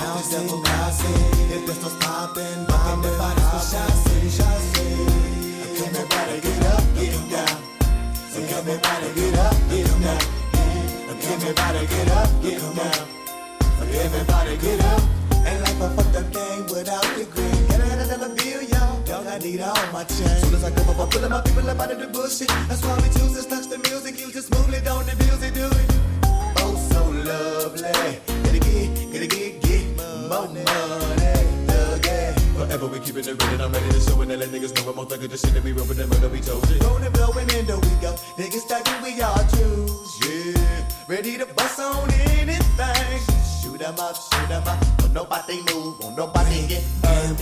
see. If pistols popping, everybody's for see. Everybody get up, get down. Everybody get up, get down. Everybody get up, get down. Everybody get up. Ain't like a fucked up game without the green. Get out of the bill, y'all. Dog, I need all my change. Soon as I come up, I'm pulling my people up out of the bullshit. That's why we choose to touch the music. You just smoothly don't abuse it, do it. Oh, so lovely. Get more money. Thug, yeah. Forever we keeping it real and I'm ready to show it and let niggas know I'm more thugger the shit that we run with the murder we told you. Rolling, blowing, in the we go. Niggas talking, we all choose, yeah. Ready to bust on anything. Shoot 'em up. Won't nobody move, won't nobody get burned.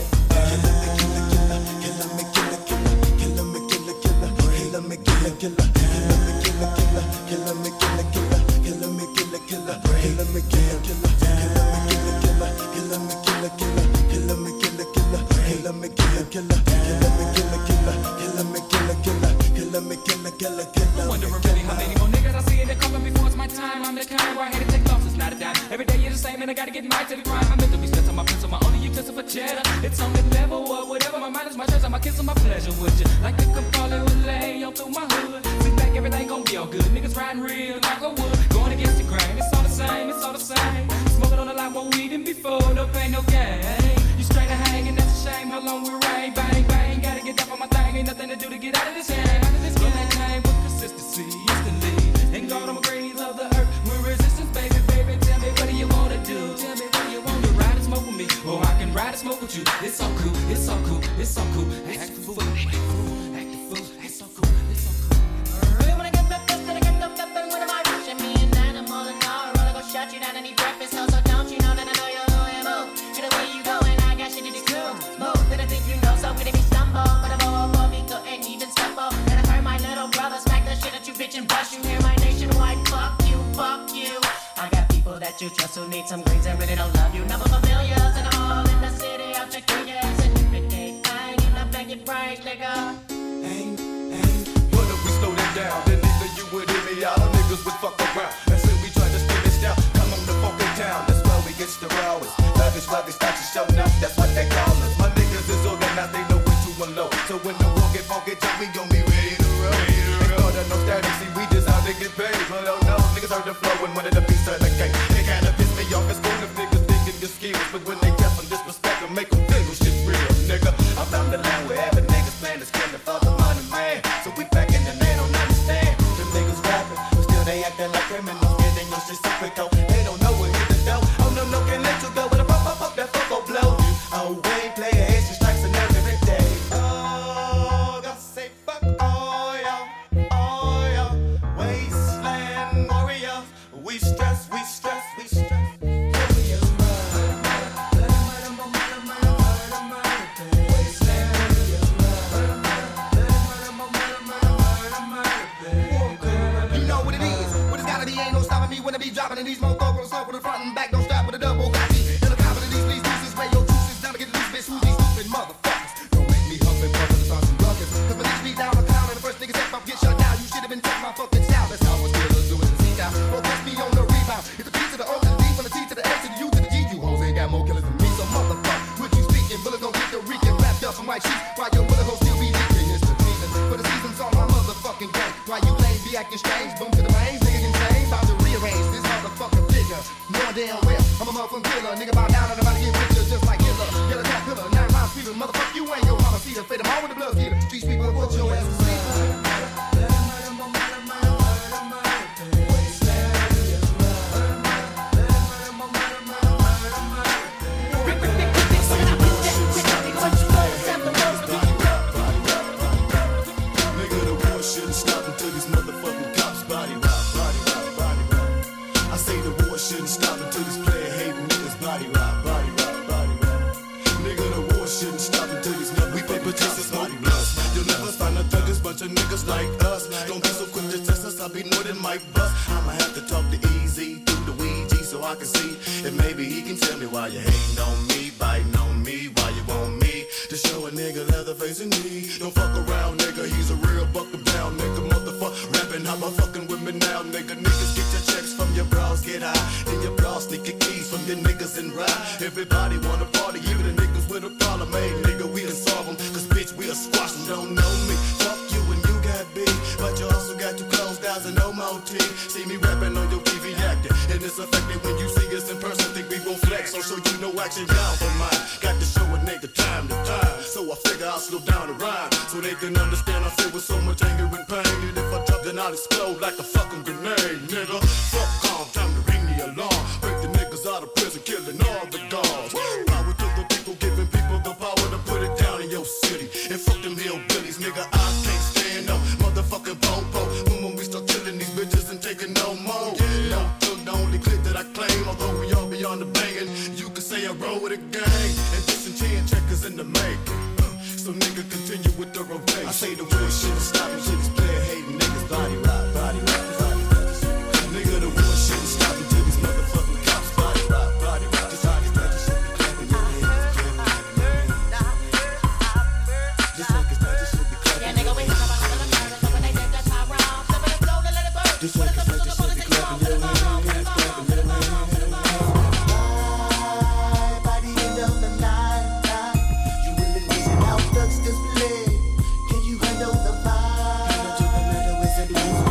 Wondering really how many more niggas I see in the coffin before it's my time. I'm the kind where I hate to take losses, not a dime. Every day you're the same and I gotta get right to the grind. I'm meant to be spent on my pencil, my only utensil for cheddar. It's on the level or whatever, my mind is my treasure, my kiss on my pleasure with you. Like the Campari with lay on through my hood. Sit back, everything gon' be all good. Niggas riding real like a wood, going against the grain. It's all the same. Smoking on the line, more weed than before, no pain, no gain. You straight to hang and that's a shame. How long we rain, bang, bang. Gotta get down on my thing, ain't nothing to do to get out of this game. Run that game with consistency, instantly. And God, I'm a great love the earth. We're resistance, baby. Tell me what do you wanna do? Tell me what do you want to ride and smoke with me, or I can ride and smoke with you. It's all cool. Act the fool. It's so cool. Really wanna get back up, gotta get no weapon. What am I rushing? Me an animal and all. Wanna go shut you down and eat breakfast. So don't you know that I know you're OMO. Get away you go and I got shit to do. Move that I think you know, so could it be stumble? But I'm all for me, couldn't even stumble. And I heard my little brother smack the shit at you, bitch, and bust you. Hear my nationwide, fuck you. I got people that you trust who need some greens and really don't love you. Number familiars and I'm all in the city. I'll check your ass and everyday thing. And I beg your brains, nigga. What if we slow that down? Then neither you would hear me out. All niggas would fuck around. And say we try to spin this down. Come on the fucking town. That's where we get the rawest. Lavish, start to show up. That's what they call us. My niggas is organized. They know when to unload. So when the war get funky, we gon' be ready to roll. Ain't order no static. See, we just out to get paid. But oh no, niggas heard the flow and wanted a piece of the cake. It kinda piss me off. It's cool if niggas thinking your skills. But when they test them disrespect them, make them feel shit real, nigga. I'm from the land where every niggas plan is killing for the money, man. So we back in the they don't understand. Them niggas rapping, but still they acting like criminals. Yeah, they know shit secret though. They don't know what hit the dough. Oh no, can't let you go with a pop, that fuck blow you. Oh, we ain't play extra strikes and every day. acting strange. Boom to the brains, nigga insane. About to rearrange this motherfucking figure. Knowing damn well I'm a motherfucking killer. Nigga bow down and about to get richer just like Hitler. Yellow cat pillar, 9 rounds fever. Motherfucker, you ain't your mama. See the fate of all with the blood killer. Street people put your ass to sleep. Niggas like us, don't be so quick to test us. I be more than Mike Bus. I'ma have to talk to Easy through the Ouija so I can see if maybe he can tell me why you hating on me, biting on me, why you want me to show a nigga Leatherface in me. Don't fuck around, nigga. He's a real buckle down, nigga. Motherfucker rapping, how about fucking with me now, nigga? Niggas get your checks from your bras, get high. Then your bras sneak your keys from your niggas and ride. Everybody wanna party, even the niggas with a problem. Hey, nigga, we done solve them. Cause bitch, we a squash them, don't know me. But you also got two closed eyes and no more teeth. See me rapping on your TV acting, and it's effective when you see us in person. Think we gon' flex, so you know action down for mine. Got to show a nigga time to time, so I figure I'll slow down the rhyme, so they can understand I feel with so much anger and pain. And if I drop, then I'll explode like a fucking grenade, nigga. Fuck calm, time to ring the alarm. Break the niggas out of prison, killing all the guards. Power to the people, giving people the power to put it down in your city. And fuck them hillbillies, nigga. I can't stand no motherfucking popo. When we start killing these bitches and taking no more. No thug, the only clip that I claim. Although we all be on the banging, you can say I roll with a gang. And this and 10 checkers in the making. So nigga continue with the rotation. I say the war shouldn't stop until these player hating niggas body rock, body rock, body rock. Nigga, the war shouldn't stop until these motherfucking cops body rock, body rock. Just like it's not, you should be clapping your hands, clapping your hands. Just like it's not, you should be clapping your hands. Just like it's like you should be clapping your hands, clapping your hands. By the end of the night, you will envision how thugs display. Can you handle the vibe? Can you the matter with the blues?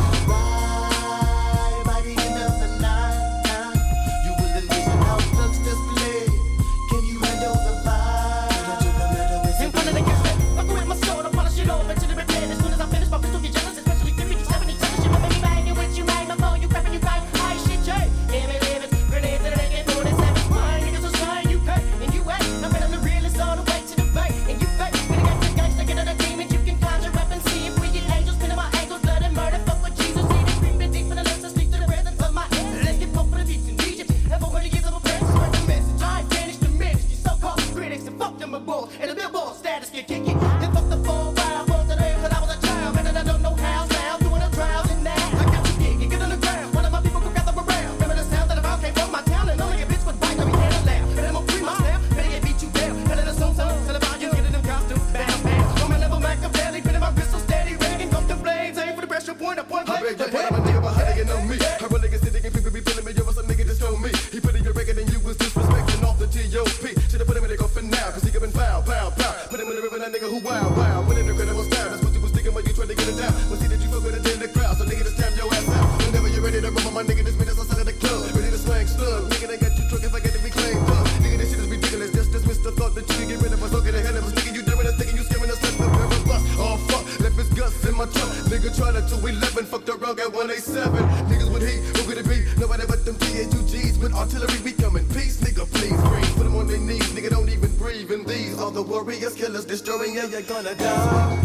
Why? By the end of the night, you will envision how thugs display. Can you handle the vibe? Can you the matter with the blues? In front of the cafe, fucking with my soul, I polish it over to the repair. As soon as I finish, my pistol get jealous, especially 50, 70, 70 shit. My baby banging with you, right? My phone, you crapping, you crying. High shit, Jay. Damn it, grenades that they get 47. Flying niggas are flying, you pay, and you ain't. I'm better than the realest all the way to the bank, and you fake. When I got the gangsta, get on the demons, you can conjure up and see if we get angels. Pinning my ankles, blood and murder. Fuck with Jesus, see the creeping deep in the lips. I speak to the presence of my enemies. Let's get pumped for the beats in Egypt. And for 100 years of a prayer, spread the message. I ain't finished the ministry. So-called critics and fuck them bulls. And the billboard status get kicked. And fuck the 4 wild boys that I when I was a child. Man, I don't know how now. Doing a trials and now. I got you gigging, get on the ground. One of my people could gather around. Remember the sound that about came from my town. And only a bitch would bite, let me hear it loud. And I'm gonna free myself. Better get beat you down. And then the song, tell about you getting them costumes. Bam, bam. On my level, Machiavelli. Pinning my pistol steady. Ready, come the flames. Aim for the pressure point. I point blank. I beg your pardon, I'm a nigga, but how they get on me? I run niggas sitting and people be feeling me. Yo, what's a nigga just told me? He put in your record and you was disrespecting off the T.O.P. Should've put him in the coffin now, cause he giving pow, pow, pow. Put him in the river, that nigga who wild, wild. Went in the incredible style, that's what you was thinking when you tried to get it down. But see that you fuck with it in the crowd, so nigga, just time your ass out. Whenever you're ready to rumble, my nigga, this minute outside of the club. Ready to slang slug, nigga, they got you drunk if I get to be claimed up. Nigga, this shit is ridiculous, just dismiss the thought that you can get rid of us. Look at the hell of us, nigga, you doing us, thinking you scaring us, let the barrel bust. Oh fuck, left his guts in my trunk. Nigga tried to 211, fucked the rug at 187. Niggas with heat, who could it be? Nobody but them T-A-2-Gs with artillery, we come in peace. Nigga, please breathe, put them on their knees. Nigga, don't even breathe. And these are the warriors, killers, destroying, yeah, you're gonna die.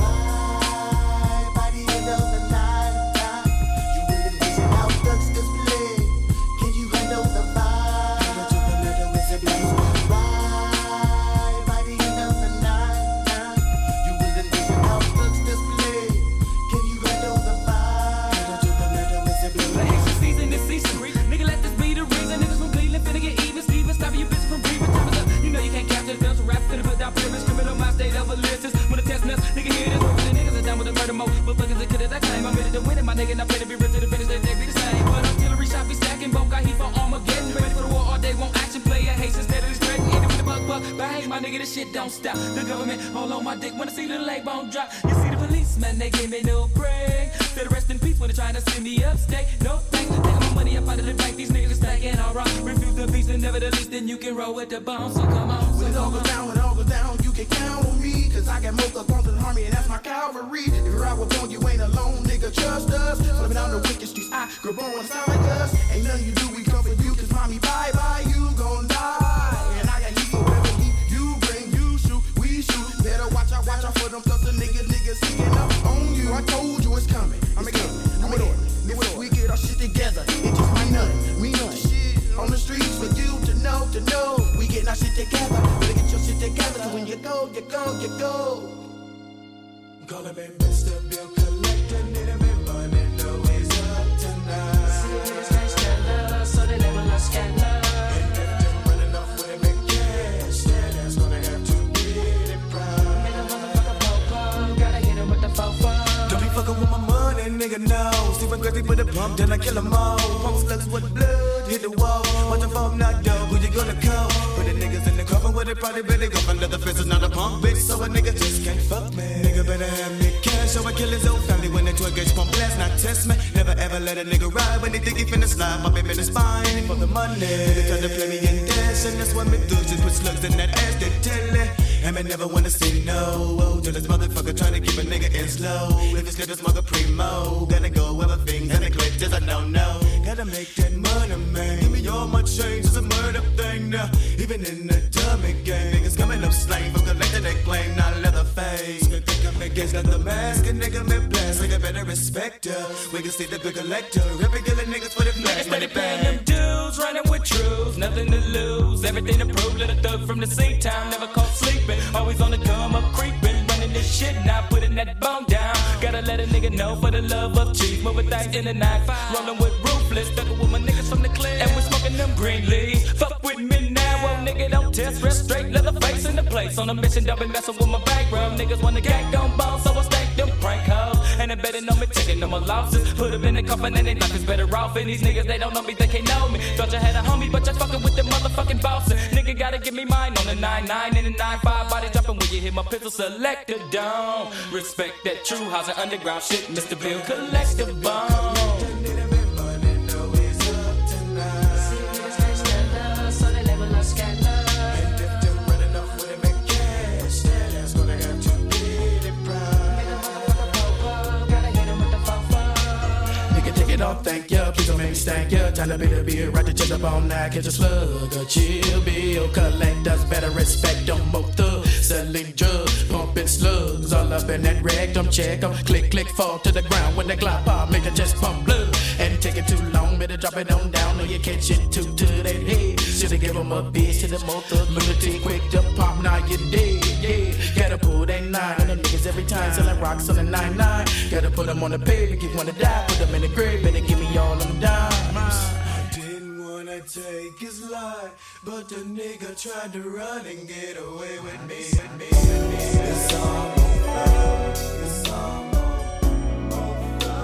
By the end of the night, you will envision how thugs display. Can you handle the vibe? Can you the matter with the blues? Why? By the end of the night, you will envision how thugs display. Can you handle the vibe? Can you the matter with the blues? The Haitian season is season 3. Nigga, let this be the reason. Niggas from Cleveland finna get even. Steven, stop your bitch from breathing. Time is up. You know you can't capture the films. Rap finna put down pyramids. Criminal mind state of a list. When the test nuts, nigga, hear this. But hey, my nigga, this shit don't stop. The government all on my dick when I see the leg bone drop. You see the policeman, they gave me no break. Said rest in peace when they trying to send me upstate. No thanks, taking my money up out of the bank. These niggas stacking alright. Refuse the beast and never the least, then you can roll with the bomb. So come on, When it all goes down, you can count on me. Cause I got most up on the army and that's my cavalry. If you're out with one, you ain't alone, nigga, trust us. Living down the wicked streets, I grew born on sound like us. Ain't nothing you do, we come for you. Cause mommy, bye-bye, you gon' die. And I got heat for whatever heat you bring, you shoot, we shoot. Better watch out for them plus the niggas sneaking up on you. I told you it's coming. I'm again. If we get our shit together, it just might nothing. We know shit on the streets for you to know. We getting our shit together. Better get your shit together. So when you go. Calling me Mr. Bill Collector, need a bit money, know he's up tonight. Serious gangsta love, so they label us scandalous. And if they're running off with big cash, then that's gonna have to get it prime. Make a motherfucker popo, gotta hit him with the fofo. Don't be fucking with my money, nigga, no. See when crazy put a pump, then I kill them all. Pump slugs with blood, hit the wall. Watch the phone knock down, who you gonna call? Put the niggas in the coffin with it, probably better go for leather fences, not a pump, bitch. So a nigga just can't fuck me. Nigga better have me cash, so I kill his own family when they 12 gauge pump blast, not test me. Never ever let a nigga ride when they think he finna slide. My baby in the spine for the money. Nigga try to play me in dash, and that's what me do. Just put slugs in that ass, they tell it. And me never wanna say no. Oh, to this motherfucker trying to keep a nigga in slow. If it's little smuggle primo, gotta go where my things and the glitches I don't know. Gotta make that money, man. Give me all my change, it's a murder thing now. Even in the dummy game, niggas coming up slang for collecting they claim, not leather face. They think I'm against leather mask, and nigga me blast. Nigga better respect us. We can see the big collector, ripping killing niggas for the flash. Money paying them dudes, running with truth, nothing to lose, everything to prove. Little thug from the sea town, never caught sleeping, always on the come up creeping, running this shit now, putting that bone down. Gotta let a nigga know for the love of cheese, moving things in the 9-5, rolling with ruthless, thugging with my niggas from the clear, and we smoking them green leaves. Fuck with me now, well nigga don't test, rest straight, leather face in the place. On a mission, don't be messing with my background. Niggas wanna gang, don't ball, so I stank them prank hoes, and they better know me, taking no more losses. Put them in the coffin and they life is better off. And these niggas, they don't know me, they can't know me. Thought you had a homie, but you're fucking with the motherfucking bosses. Nigga gotta give me mine on the 9-9 and the 9-5. Body dropping when you hit my pistol selector down. Respect that true house and underground shit, Mr. Bill Collector Bomb. Serious gangsta love, so they label us scandalous. And if they're running off with a big cash, then that's gonna have to get it prime. Make a motherfucker popo, gotta hit him with the fofo. Nigga, take it off, thank ya. Please don't make me stank ya. Time to be the beer, right to chest up all night. Catch a slug, a chill bill. Collectors better respect them both thugs. Selling drugs, pumping slugs. All up in that rag, them check them. Click, click, fall to the ground. When the glop pop, make the chest pump blood. And take it too long, better drop it on down. Or you catch it too to that head. Shoulda give them a bitch to the motor. Lunatic, quick to pop, now you dead. Yeah, gotta pull that 9 on them niggas every time. Selling rocks on the 9-9. Gotta put them on the pavement, if you wanna die. Put them in the grave, better give me all them dimes. I didn't wanna take his life, but the nigga tried to run and get away with me. It's all over. It's all over.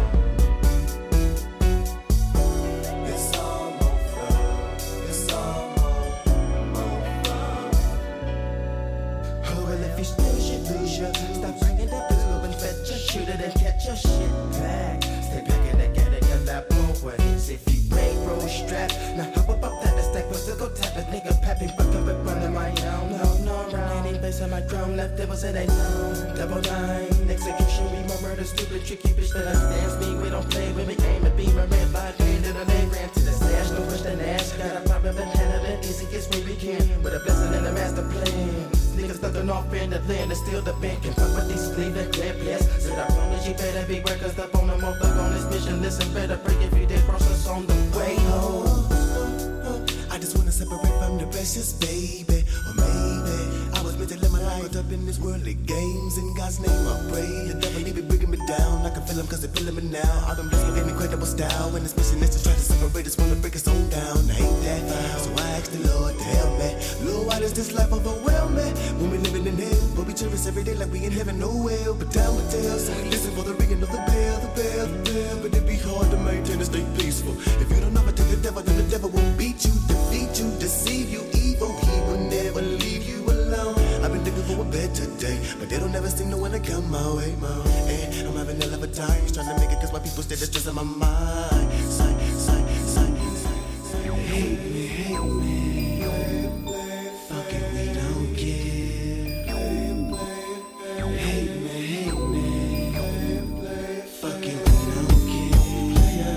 It's all over. It's all over. Oh, well, if you snooze, you lose ya. Stop bringing the boo and fetch ya. Shoot it and catch your shit back. Stay packing together, your lap always. If you ain't roll strap, now hop up that the stack, but still go tap it. Nigga pappy, buck up and running my own. No, running bass on my drum, left it was it ain't no. Double 9, execution, we more murder, stupid, tricky bitch that understands me. We don't play when we came and beam a red light, pain to the name, ran to the stash, no push the nash. Got a problem and handle it easy, gets where we can. With a blessing and a master plan. Niggas thugging off in the land and steal the bank and fuck with these Cleveland Clampias. Said I promise you better be workers up on the more thug on this mission. Listen, better break if you did cross us on the way home. I just wanna separate from the precious baby. Or maybe I was meant to live my life caught up in this worldly games. In God's name I pray. The devil need be breaking me down. I can feel him cause they feeling me now. I've been blessed with an incredible style. And this mission is to try to separate us, wanna break us on down. I hate that. So I asked the Lord to help me. Lord, why does this life overwhelm me? When we living in hell, but we cherish every day like we in heaven, no well. But down with tell, so we listen for the ringing of the bell, the bell, the bell. But it be hard to maintain and stay peaceful. If you don't know but take the devil, then the devil will beat you, defeat you, deceive you, evil. He will never leave to come my way. And I'm having a hell of a time trying to make it, cause my people stay just in my mind. Hate me. Fuck it, we don't care. Hate me. Fuck it, we don't care.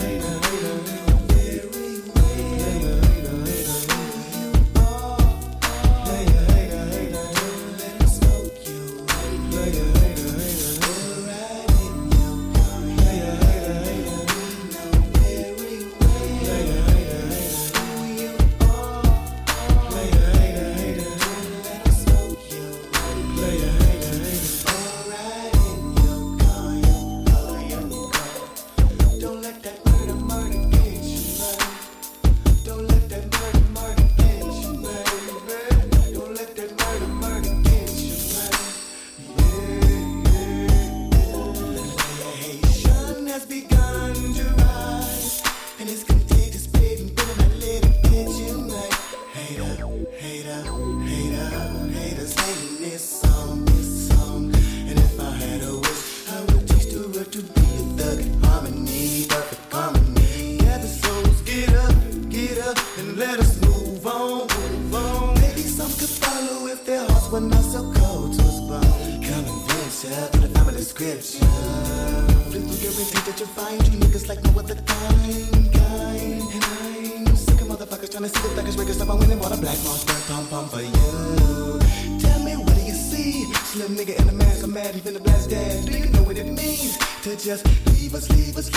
Just leave us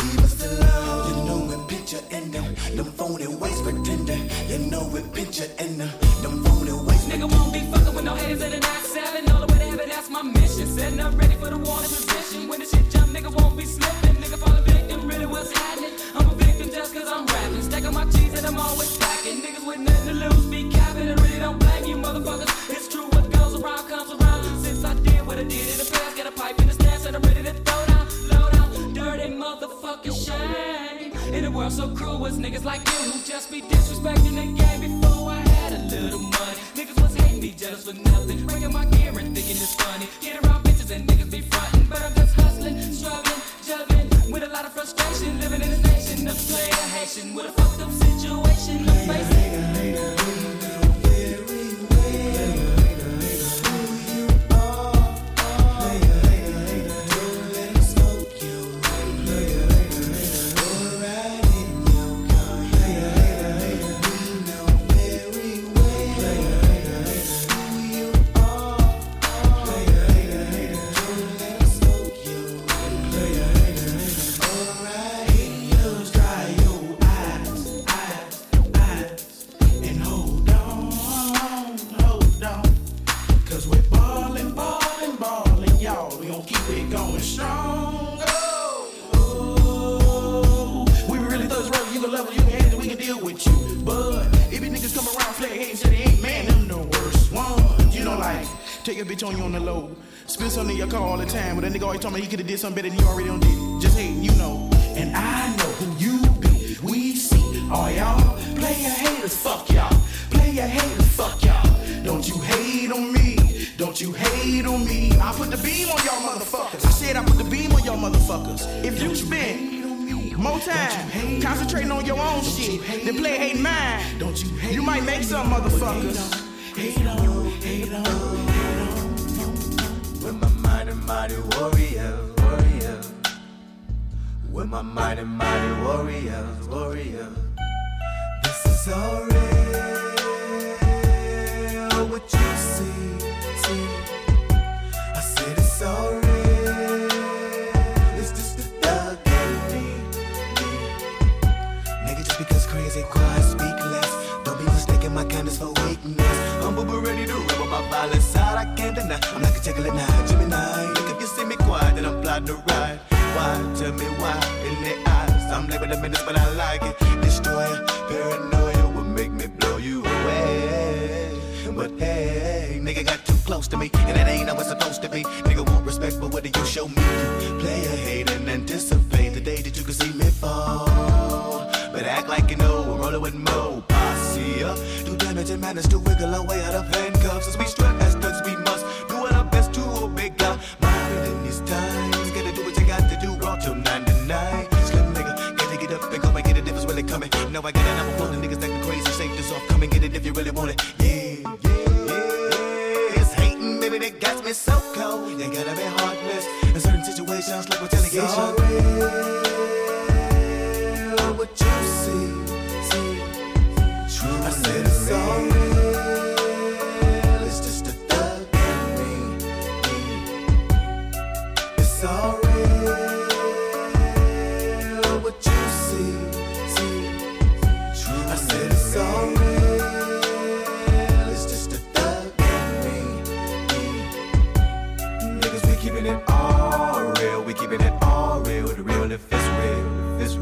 alone. You know we're picture in them phony ways pretender. You know we're picture in them phony ways. Nigga won't be fucking with no haters in the 9-7. All the way to heaven, that's my mission. Setting up ready for the water position. When the shit jump, nigga won't be slipping. Nigga fall a victim, really what's happening? I'm a victim just cause I'm rapping. Stacking my cheese and I'm always stacking. Niggas with nothing to lose, be capping. And really don't blame you motherfuckers. It's true, what goes around comes around. Since I did what I did in the past, got a pipe in the stance and I'm ready to throw down. Dirty motherfucking shame. In a world so cruel was niggas like you who just be disrespecting the game before I had a little money. Niggas was hating me, jealous for nothing. Breaking my gear and thinking it's funny. Get around bitches and niggas be frontin'. But I'm just hustling, struggling, juggling with a lot of frustration. Living in this nation of player Haitian with a fucked up situation. Let's face it. Take a bitch on you on the low. Spill something in your car all the time. But that nigga always told me he could've did something better than you already done did it. Just hating, you know. And I know who you be. We see all y'all player haters. Fuck y'all. Player haters. Fuck y'all. Don't you hate on me. Don't you hate on me. I put the beam on y'all motherfuckers. I said I put the beam on y'all motherfuckers. If you spend more time concentrating on your own shit than play hating mine, you might make some motherfuckers. Hate on, hate on. With my mighty warriors. With my mighty warriors. This is all real. What you see. I said it's all real. It's just the thug in me. Nigga, just because crazy, quiet, speak less. Don't be mistaken my kindness for weakness. Humble but ready to rip up my violence side. I can't deny. I'm like a tickle at night, Gemini. Look, if you see me quiet, then I'm plotting to ride. Why? Tell me why. In their eyes, I'm living the minutes, but I like it. Destroyer, paranoia will make me blow you away. But hey, nigga got too close to me, and that ain't how it's supposed to be. Nigga want respect, but what do you show me? You play a hate and anticipate the day that you can see me fall. But act like you know, I'm rolling with Mo. Posse, do damage and manage to wiggle our way out of handcuffs. As we strut as thugs, we must do our best to obey God. My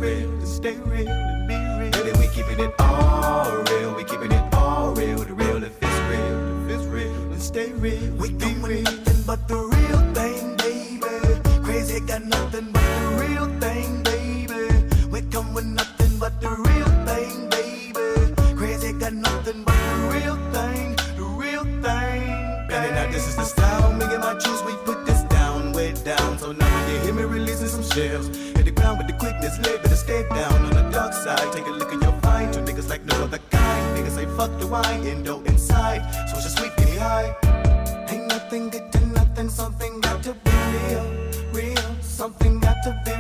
real, to stay real and be real. Baby, we keeping it all real, we keeping it all real. The real if it's real, then stay real. We be real, nothing but the real thing, baby. Crazy got nothing but the real thing, baby. We come with nothing but the real thing, baby. Crazy got nothing but the real thing, the real thing. Baby, now this is the style, me and my juice, we put this down, way down. So now when you hear me releasing some shells, hit the ground with the quickness, live better stay down on the dark side. Take a look at your find, two niggas like no other kind. Niggas say fuck the wine, endo inside, so it's just sweet kitty high. Ain't nothing good to nothing, something got to be real, real, something got to be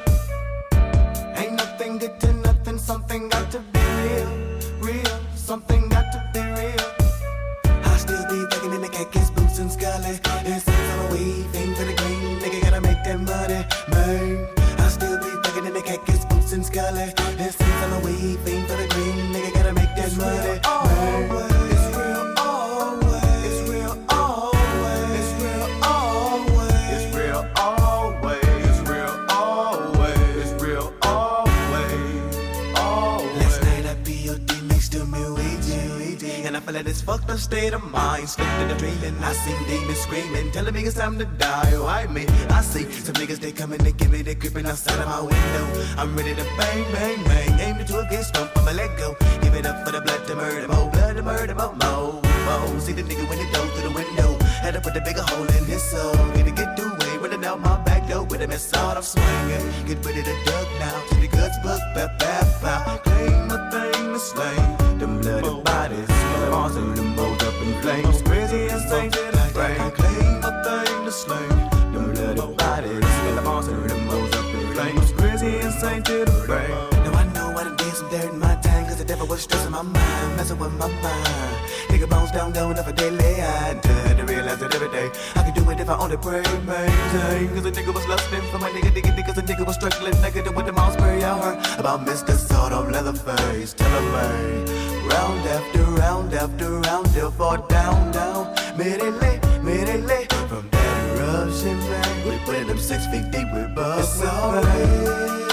real. Ain't nothing good to nothing, something got to be real, real, something got to be real. I still be thinking in the khakis, boots and scarlet. It's on a wave, aim for the green, nigga gotta make that money, man. I still be thinking in the khakis, boots and scarlet. It's on a wave, aim for the green, nigga gotta make that money, man. It's real always, it's real always, it's real always, it's real always, it's real always, it's real always, always. Last night I B.O.D. next to me, and I feel like this fucked up state of mind. Slipped in a dream and I seen demons screaming, telling me it's time to die. Why me? I see some niggas, they coming to give me, they creeping outside of my window. I'm ready to bang, bang, bang. Aim to a fist bump, I'ma let go. Give it up for the blood to murder, more blood to murder, more. See the nigga when he dove through the window, had to put a bigger hole in his soul. Need to get through way, running out my back door with a mess out of swinging. Get rid of the duck now, to the guts book, bap. Claim a thing to slay, them bloody bodies. Arms and them mold up in flames, crazy and insane to the brain. Claim a thing to slay, them bloody bodies. Arms and them mold up in flames, crazy and insane to the brain. Now I know I done did some dirt in my time, cause the devil was stressing my mind, messing with my mind. Nigga bones don't go enough a daily. I had to realize that every day I could do it if I only pray, maintain. Cause the nigga was lusting for my nigga, cause the nigga was struggling negative with the mouth spray. I heard about Mr. Sort of Leatherface, tell him, round after round after round, they'll fall down. Immediately, from that eruption, man, we put them 6 feet deep with bubbles. It's alright.